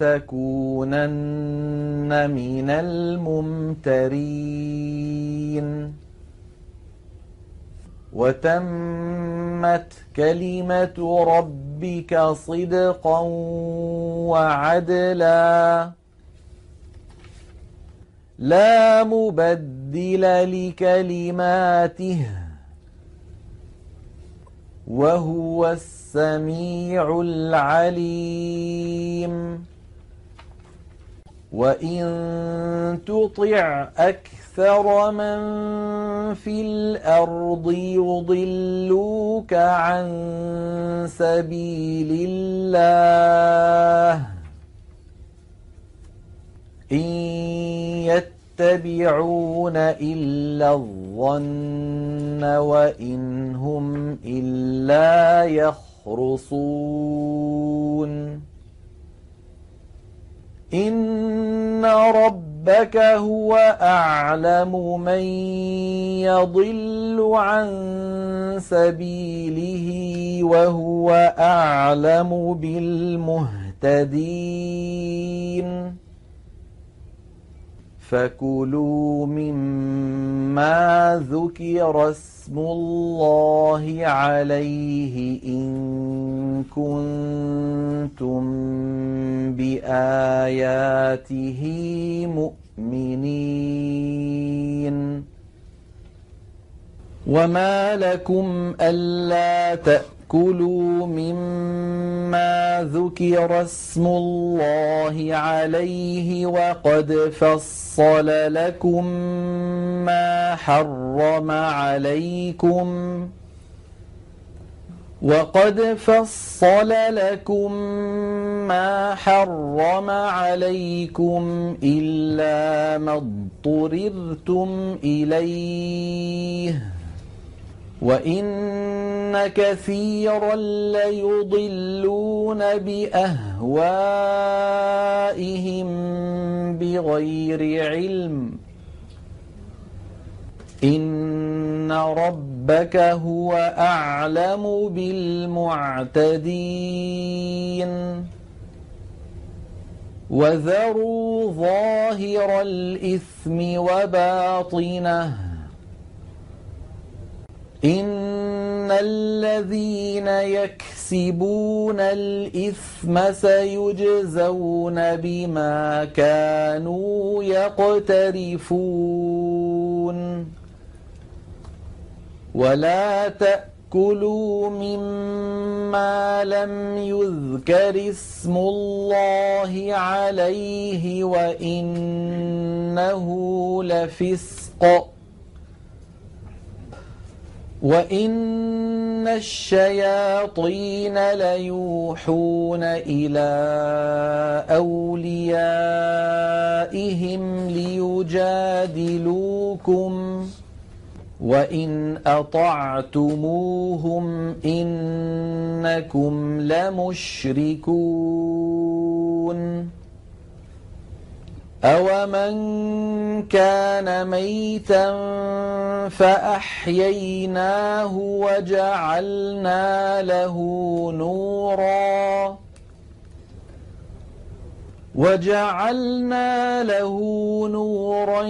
تكونن من الممترين وتمت كلمة ربك صدقا وعدلا لا مبدل لكلماته وهو السميع العليم وإن تطع أكثر من في الأرض يضلوك عن سبيل الله إن يتبعون إلا الظن وإن هم إلا يخرصون إن ربك هو أعلم من يضل عن سبيله وهو أعلم بالمهتدين فكلوا مما ذكر اسم الله عليه إن كنتم بآياته مؤمنين وما لكم ألا تأكلوا مما ذكر اسم الله عليه وقد فصل لكم ما حرم عليكم وقد فصل لكم ما حرم عليكم إلا ما اضطررتم إليه وإن كثيرا ليضلون بأهوائهم بغير علم إن ربك هو أعلم بالمعتدين وذروا ظاهر الإثم وباطنه إن الذين يكسبون الإثم سيجزون بما كانوا يقترفون ولا تأكلوا مما لم يذكر اسم الله عليه وإنه لفسق وإن الشياطين ليوحون إلى أوليائهم ليجادلوكم وإن أطعتموهم إنكم لمشركون أومن كان ميتا فأحييناه وجعلنا له نورا وجعلنا له نورا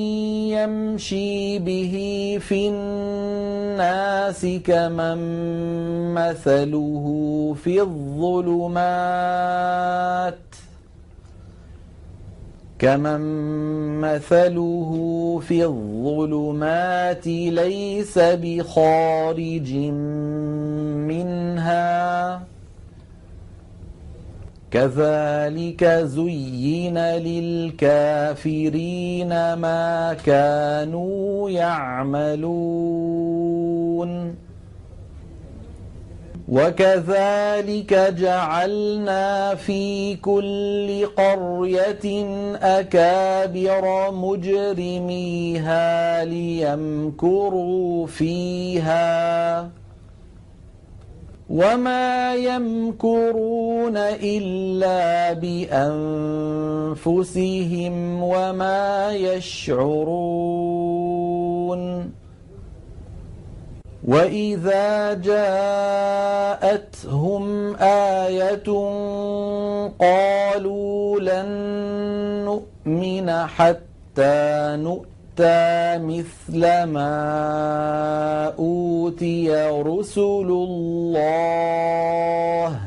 يمشي به في الناس كمن مثله في الظلمات كمن مثله في الظلمات ليس بخارج منها كذلك زين للكافرين ما كانوا يعملون وكذلك جعلنا في كل قرية أكابر مجرميها ليمكروا فيها وما يمكرون إلا بأنفسهم وما يشعرون وإذا جاءتهم آية قالوا لن نؤمن حتى نؤتى مثل ما أوتي رسل الله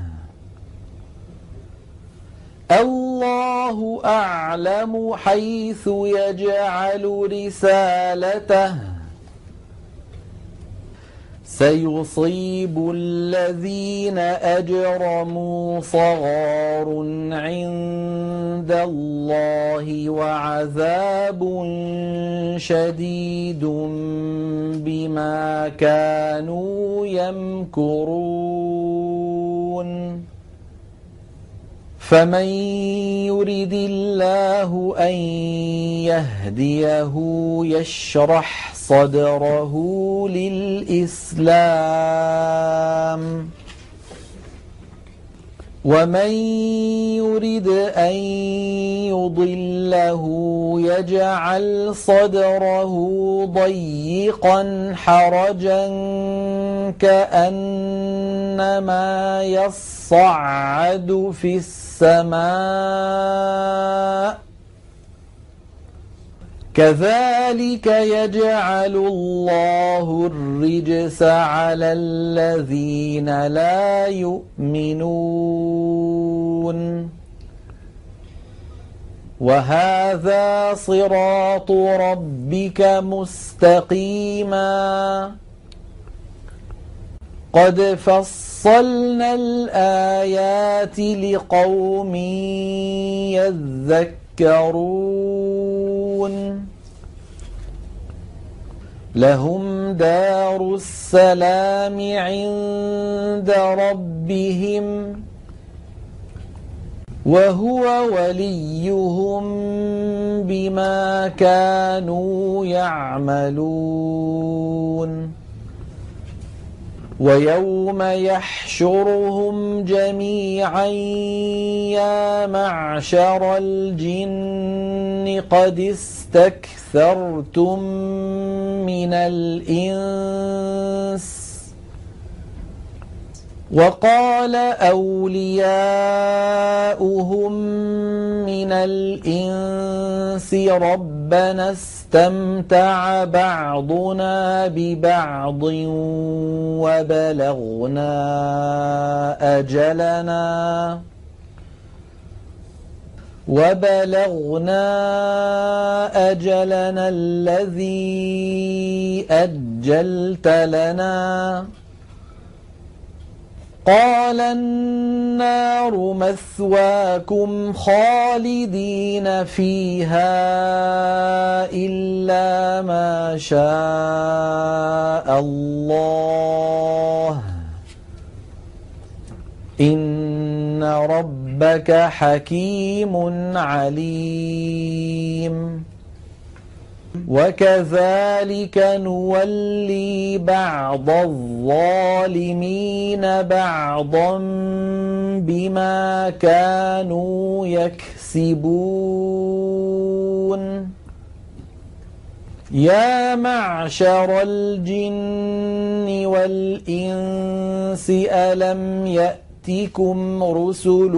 الله أعلم حيث يجعل رسالته سيصيب الذين أجرموا صغار عند الله وعذاب شديد بما كانوا يمكرون فمن يرد الله أن يهديه يشرح صدره للإسلام ومن يرد أن يضله يجعل صدره ضيقا حرجا كأنما يصعد في السماء كذلك يجعل الله الرجس على الذين لا يؤمنون وهذا صراط ربك مستقيما قد فصلنا الآيات لقوم يذكرون لهم دار السلام عند ربهم وهو وليهم بما كانوا يعملون ويوم يحشرهم جميعا يا معشر الجن قد استكثرتم من الإنس وقال أولياؤهم من الإنس ربنا استمتع بعضنا ببعض وبلغنا أجلنا وبلغنا أجلنا الذي أجلت لنا قال النار مثواكم خالدين فيها إلا ما شاء الله إن ربك حكيم عليم وكذلك نولي بعض الظالمين بعضا بما كانوا يكسبون يا معشر الجن والإنس ألم يأتكم رسل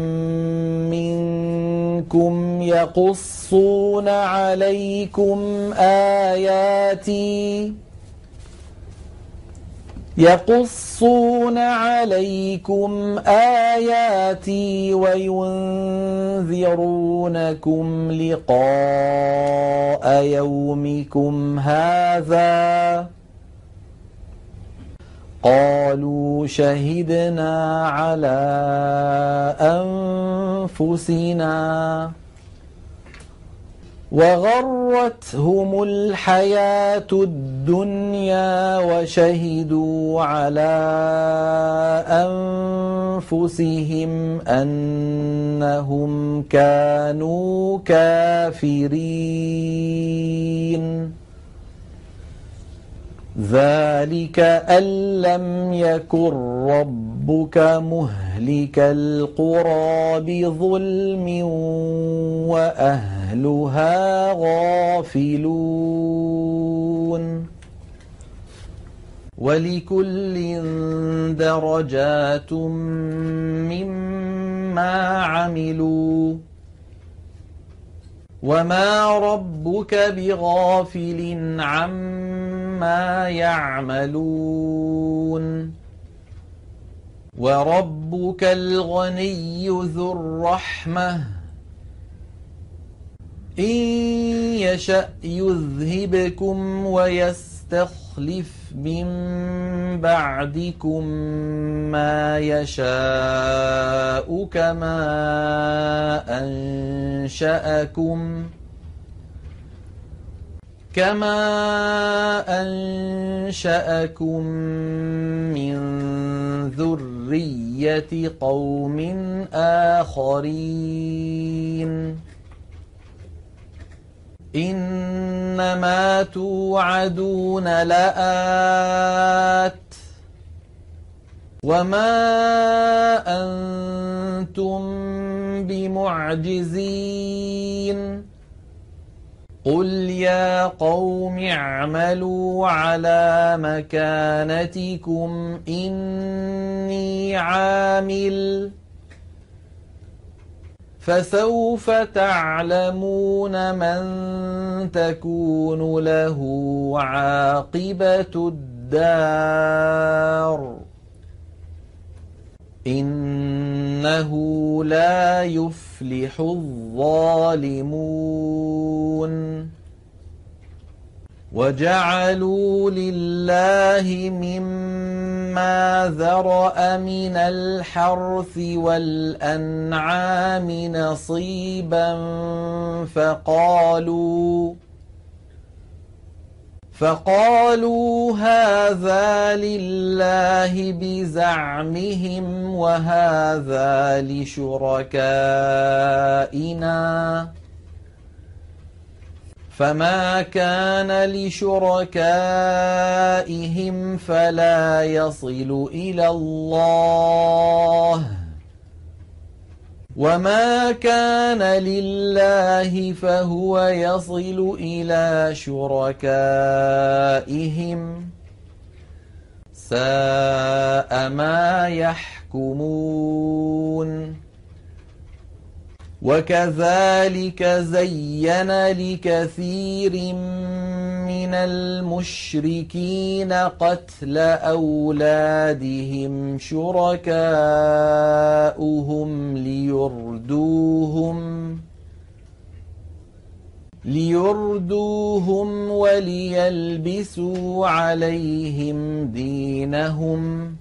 منكم يقصون عليكم آياتي يقصون عليكم آياتي وينذرونكم لقاء يومكم هذا قالوا شهدنا على أنفسنا وغرتهم الحياة الدنيا وشهدوا على أنفسهم أنهم كانوا كافرين ذلك أن لم يكن ربك مهلك القرى بظلم وأهلها غافلون ولكل درجات مما عملوا وما ربك بغافل عما يعملون وربك الغني ذو الرحمة إن يشأ يذهبكم ويستخلف من بعدكم ما يشاء كما أنشأكم كما أنشأكم من ذرية قوم آخرين إنما توعدون لآت وما أنتم بمعجزين قل يا قوم اعملوا على مكانتكم إني عامل فسوف تعلمون من تكون له عاقبة الدار إنه لا يفلح الظالمون وجعلوا لله مما ذرأ من الحرث والأنعام نصيبا فقالوا فقالوا هذا لله بزعمهم وهذا لشركائنا فما كان لشركائهم فلا يصل إلى الله وما كان لله فهو يصل إلى شركائهم ساء ما يحكمون وكذلك زين لكثير من المشركين قتل أولادهم شركاؤهم ليردوهم ليردوهم وليلبسوا عليهم دينهم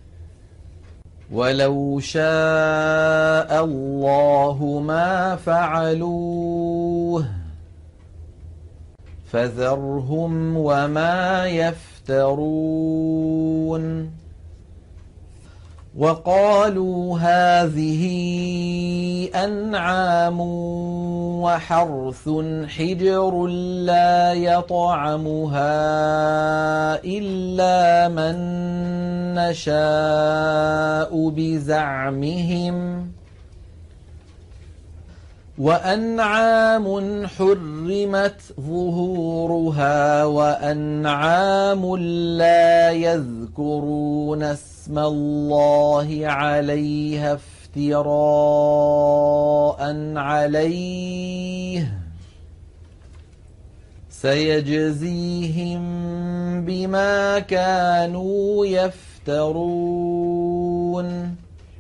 ولو شاء الله ما فعلوه فذرهم وما يفترون وقالوا هذه أنعام وحرث حجر لا يطعمها إلا من نشاء بزعمهم وأنعام حرمت ظهورها وأنعام لا يذكرون اسم الله عليها افتراء عليه سيجزيهم بما كانوا يفترون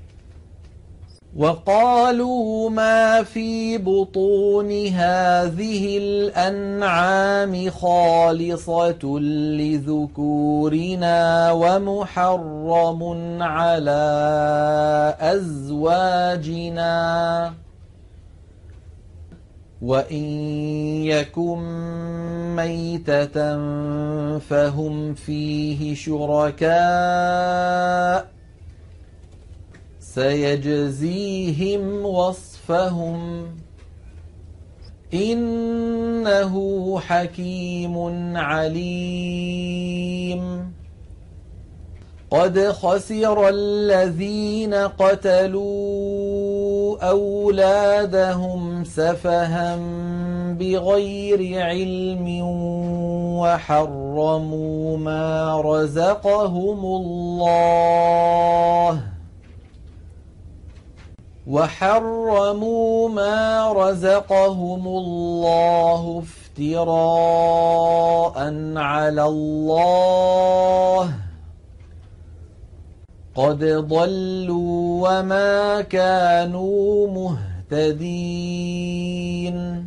وقالوا ما في بطون هذه الأنعام خالصة لذكورنا ومحرم على أزواجنا وإن يكن ميتة فهم فيه شركاء سيجزيهم وصفهم إنه حكيم عليم قد خسر الذين قتلوا أولادهم سفها بغير علم وحرموا ما رزقهم الله وحرموا ما رزقهم الله افتراء على الله قد ضلوا وما كانوا مهتدين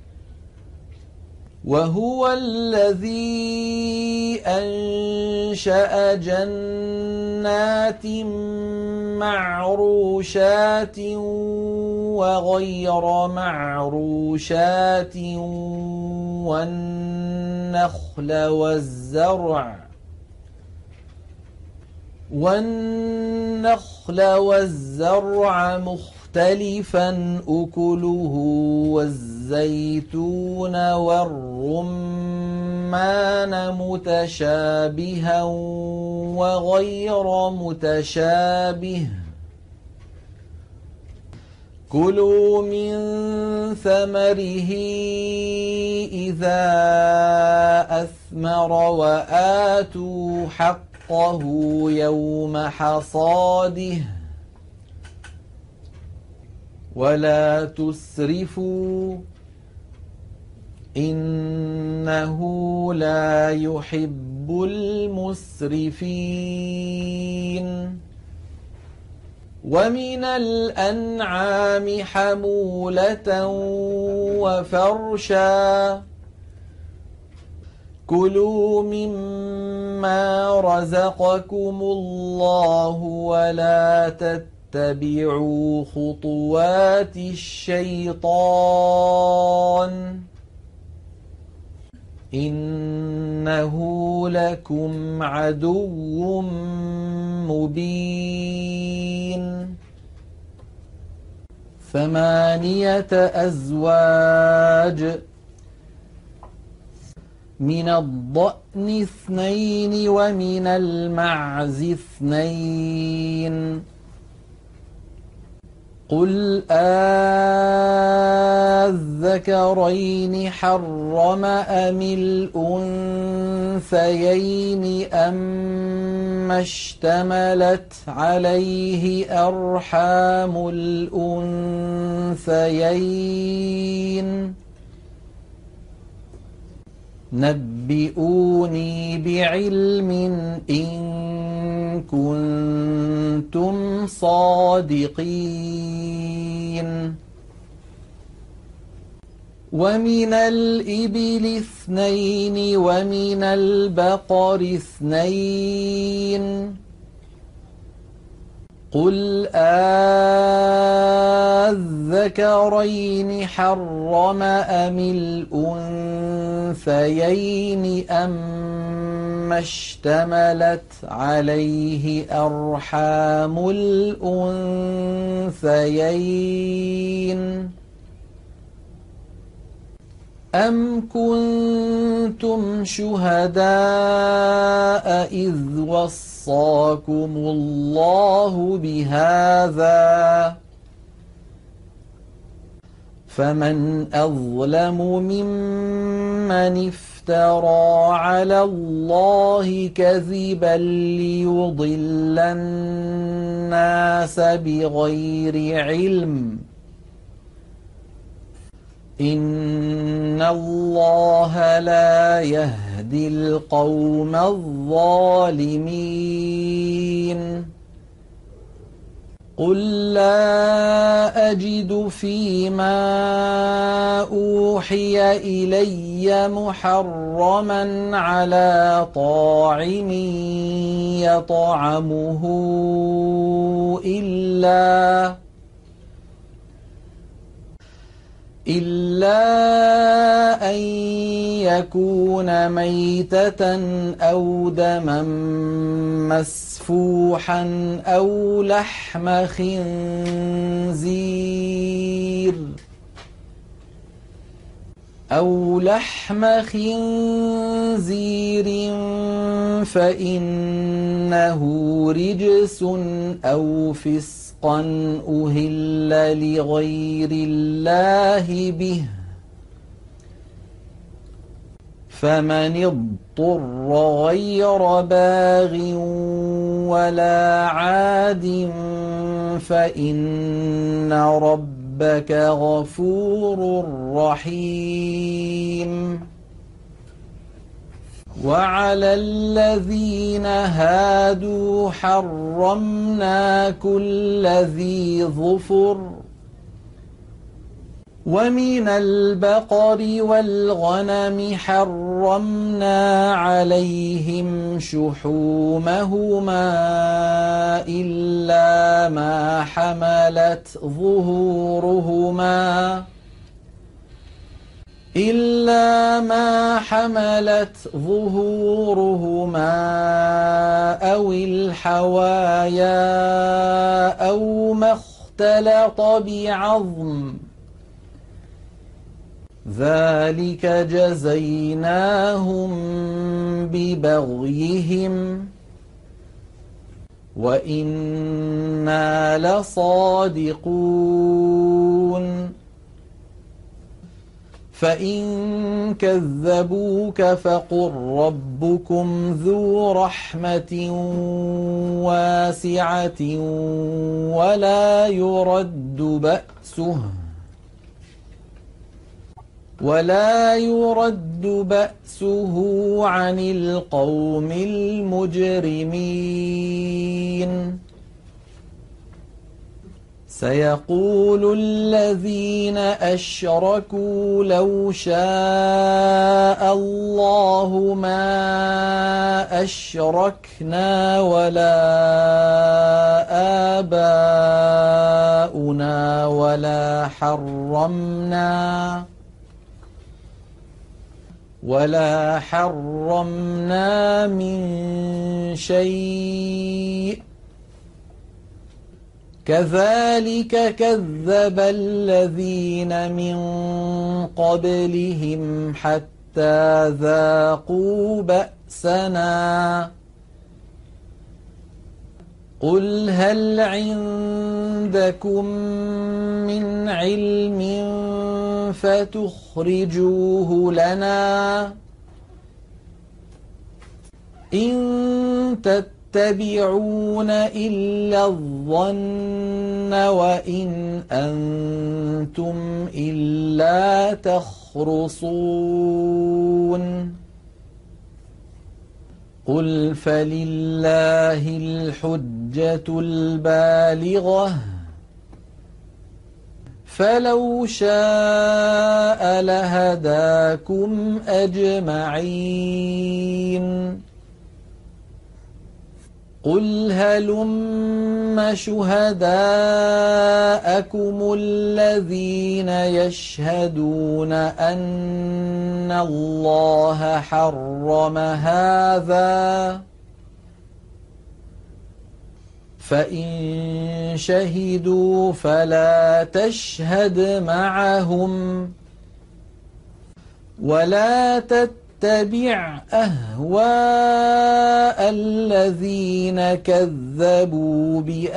وهو الذي أنشأ جنات معروشات وغير معروشات والنخل والزرع والنخل والزرع مختلفا أكله والزيتون والرمان متشابها وغير متشابه كلوا من ثمره إذا أثمر وآتوا حقه يوم حصاده ولا تسرفوا إنه لا يحب المسرفين ومن الأنعام حمولة وفرشا كلوا مما رزقكم الله ولا تتبعوا خطوات الشيطان إنه لكم عدو مبين ثمانية أزواج من الضأن اثنين ومن المعز اثنين قل آذكرين حرم أم الأنثيين أما اشتملت عليه أرحام الأنثيين نبئوني بعلم إن كنتم صادقين ومن الإبل اثنين ومن البقر اثنين قل آذكرين حرم أم الأنثيين أما اشتملت عليه أرحام الأنثيين أم كنتم شهداء إذ وصاكم الله بهذا فمن أظلم ممن افترى على الله كذبا ليضل الناس بغير علم إن إن الله لا يهدي القوم الظالمين قل لا أجد فيما أوحي إلي محرما على طاعم يطعمه إلا إلا أن يكون ميتة أو دما مسفوحا أو لحم خنزير أو لحم خنزير فإنه رجس أو فسق أهل لغير الله به فمن اضطر غير باغ ولا عاد فإن ربك غفور رحيم وعلى الذين هادوا حرمنا كل ذي ظفر ومن البقر والغنم حرمنا عليهم شحومهما إلا ما حملت ظهورهما إلا ما حملت ظهورهما أو الحوايا أو ما اختلط بعظم ذلك جزيناهم ببغيهم وإنا لصادقون فإن كذبوك فقل ربكم ذو رحمة واسعة ولا يرد بأسه ولا يرد بأسه عن القوم المجرمين سيقول الذين أشركوا لو شاء الله ما أشركنا ولا آباؤنا ولا حرمنا ولا حرمنا من شيء كذلك كذب الذين من قبلهم حتى ذاقوا بأسنا قل هل عندكم من علم فتخرجوه لنا إن تتبعون إلا الظن وإن أنتم إلا تخرصون قل فلله الحجة البالغة فلو شاء لهداكم أجمعين قل هلم شهداءكم الذين يشهدون أن الله حرم هذا فإن شهدوا فلا تشهد معهم ولا تتبع أهواء الذين كذبوا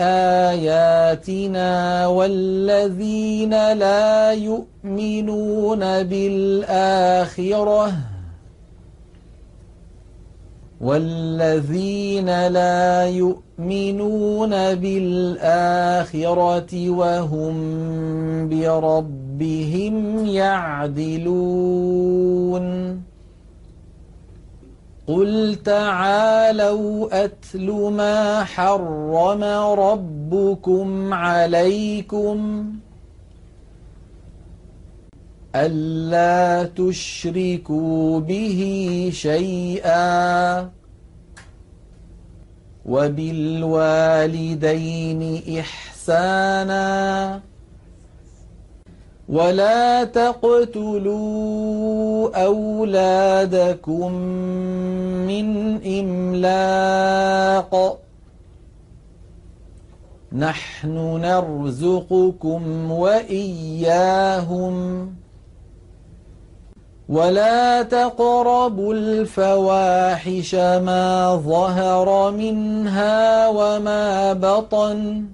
بآياتنا والذين لا يؤمنون بالآخرة والذين لا يؤمنون بالآخرة وهم بربهم يعدلون قل تعالوا أتل ما حرم ربكم عليكم ألا تشركوا به شيئا وبالوالدين إحسانا ولا تقتلوا أولادكم من إملاق نحن نرزقكم وإياهم ولا تقربوا الفواحش ما ظهر منها وما بطن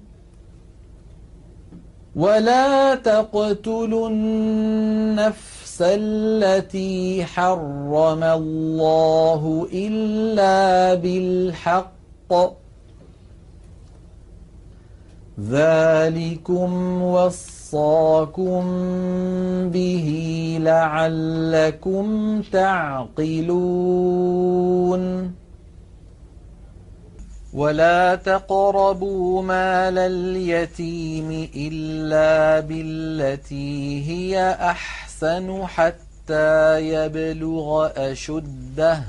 ولا تقتلوا النفس التي حرم الله إلا بالحق ذلكم وصاكم به لعلكم تعقلون ولا تقربوا مال اليتيم إلا بالتي هي أحسن حتى يبلغ أشده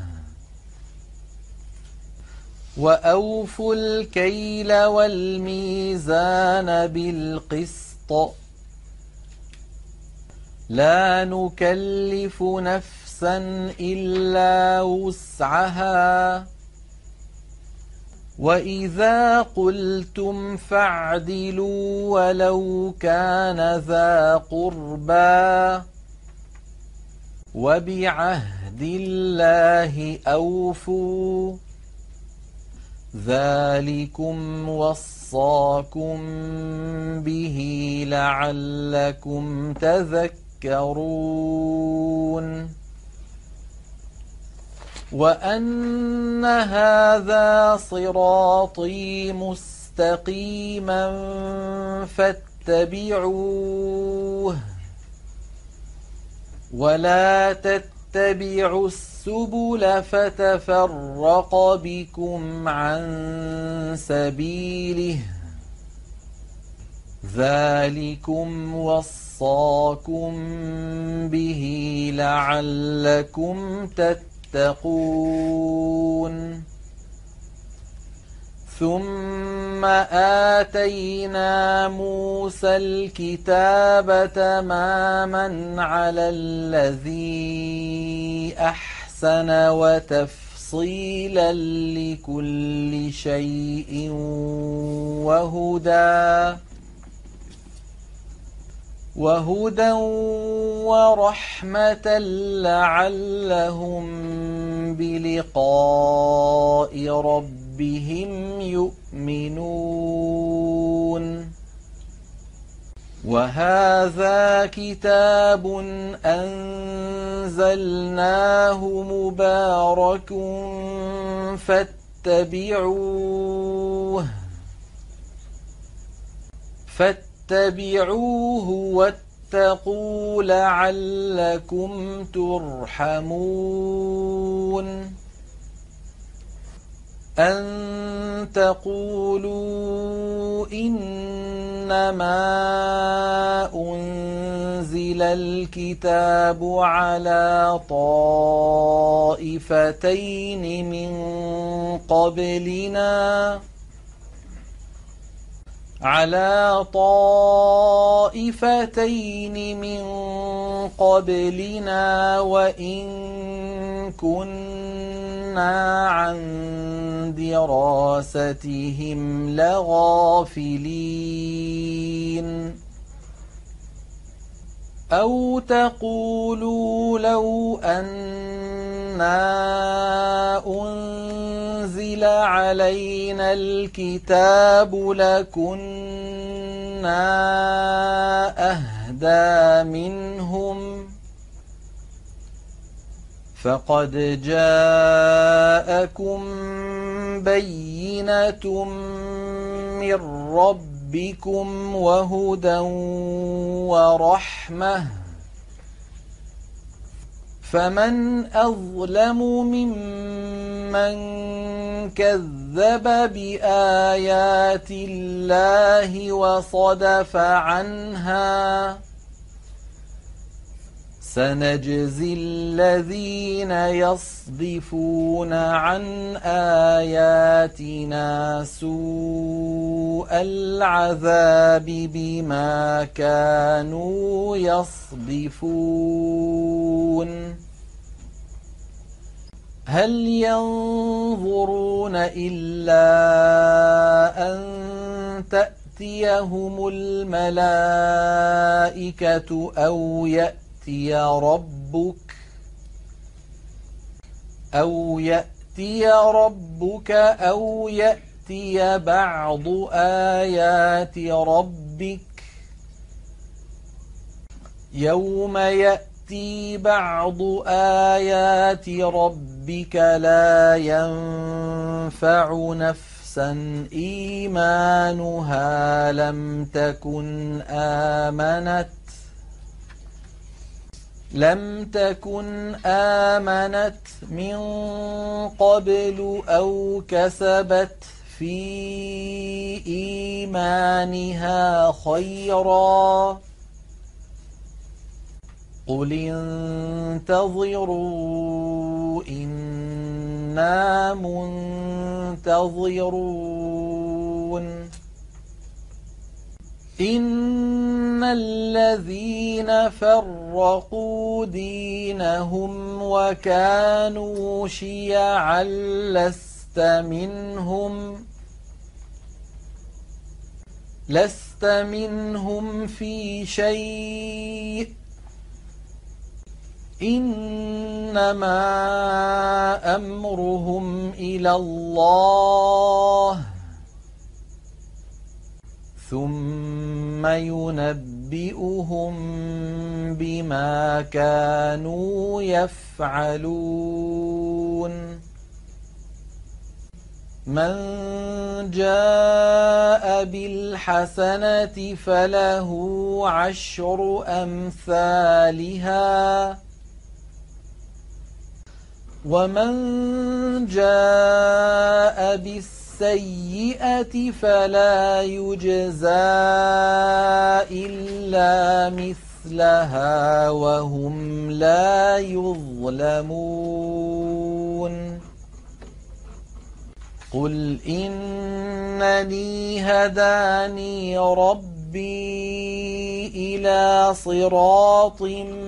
وأوفوا الكيل والميزان بالقسط لا نكلف نفسا إلا وسعها وإذا قلتم فاعدلوا ولو كان ذا قربى وبعهد الله أوفوا ذلكم وصاكم به لعلكم تذكرون وأن هذا صراطي مستقيما فاتبعوه ولا تتبعوا السبل فتفرق بكم عن سبيله ذلكم وصاكم به لعلكم تتقون ثم آتينا موسى الكتاب تماما على الذي أحسن وتفصيلا لكل شيء وهدى وهدى ورحمة لعلهم بلقاء ربهم يؤمنون وهذا كتاب أنزلناه مبارك فاتبعوه فاتبعوه واتقوا لعلكم ترحمون أن تقولوا إنما أنزل الكتاب على طائفتين من قبلنا على طائفتين من قبلنا وإن كنا عن دراستهم لغافلين أو تقولوا لو أنا أنزل علينا الكتاب لكنا أهدى منهم فقد جاءكم بينة من ربكم وهدى ورحمة فمن أظلم ممن كذب بآيات الله وصدف عنها سنجزي الذين يصدفون عن آياتنا سوء العذاب بما كانوا يصدفون هل ينظرون إلا أن تأتيهم الملائكة أو يأتي يأتي ربك أو يأتي ربك أو يأتي بعض آيات ربك يوم يأتي بعض آيات ربك لا ينفع نفسا إيمانها لم تكن آمنت لم تكن آمنت من قبل أو كسبت في إيمانها خيرا قل انتظروا إنا منتظرون إن الذين فرقوا دينهم وكانوا شيعا لست منهم لست منهم في شيء إنما أمرهم إلى الله ثم ينبئهم بما كانوا يفعلون من جاء بالحسنة فله عشر أمثالها ومن جاء بالسيئة فلا يجزى إلا مثلها وهم لا يظلمون قل إنني هداني ربي إلى صراط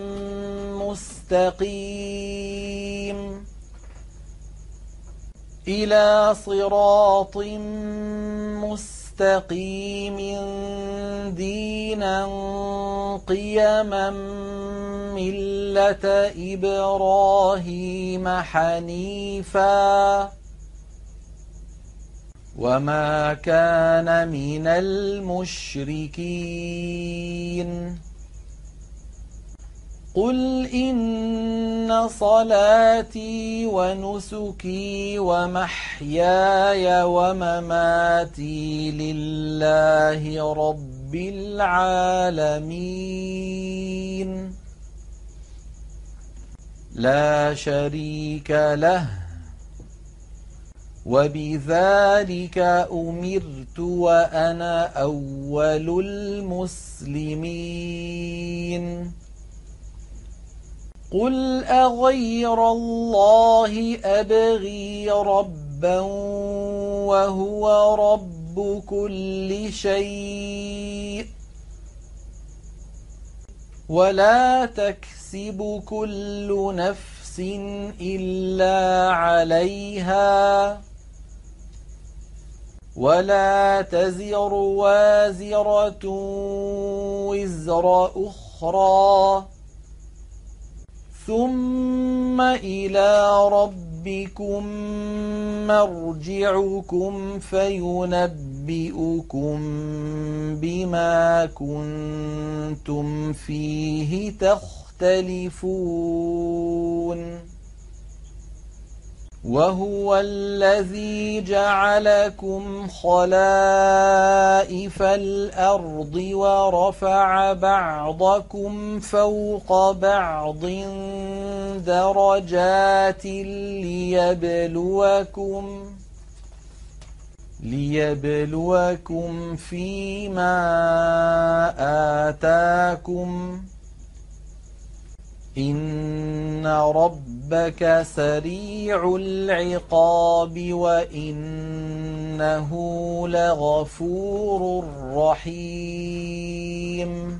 مستقيم إلى صراط مستقيم دينا قيما ملة إبراهيم حنيفا وما كان من المشركين قل إن صلاتي ونسكي ومحياي ومماتي لله رب العالمين لا شريك له وبذلك أمرت وأنا أول المسلمين قل أغير الله أبغي ربا وهو رب كل شيء ولا تكسب كل نفس إلا عليها ولا تزر وازرة وزر أخرى ثم إلى ربكم مرجعكم فينبئكم بما كنتم فيه تختلفون وهو الذي جعلكم خلائف الأرض ورفع بعضكم فوق بعض درجات ليبلوكم ليبلوكم فيما آتاكم إن ربك سريع العقاب وإنه لغفور رحيم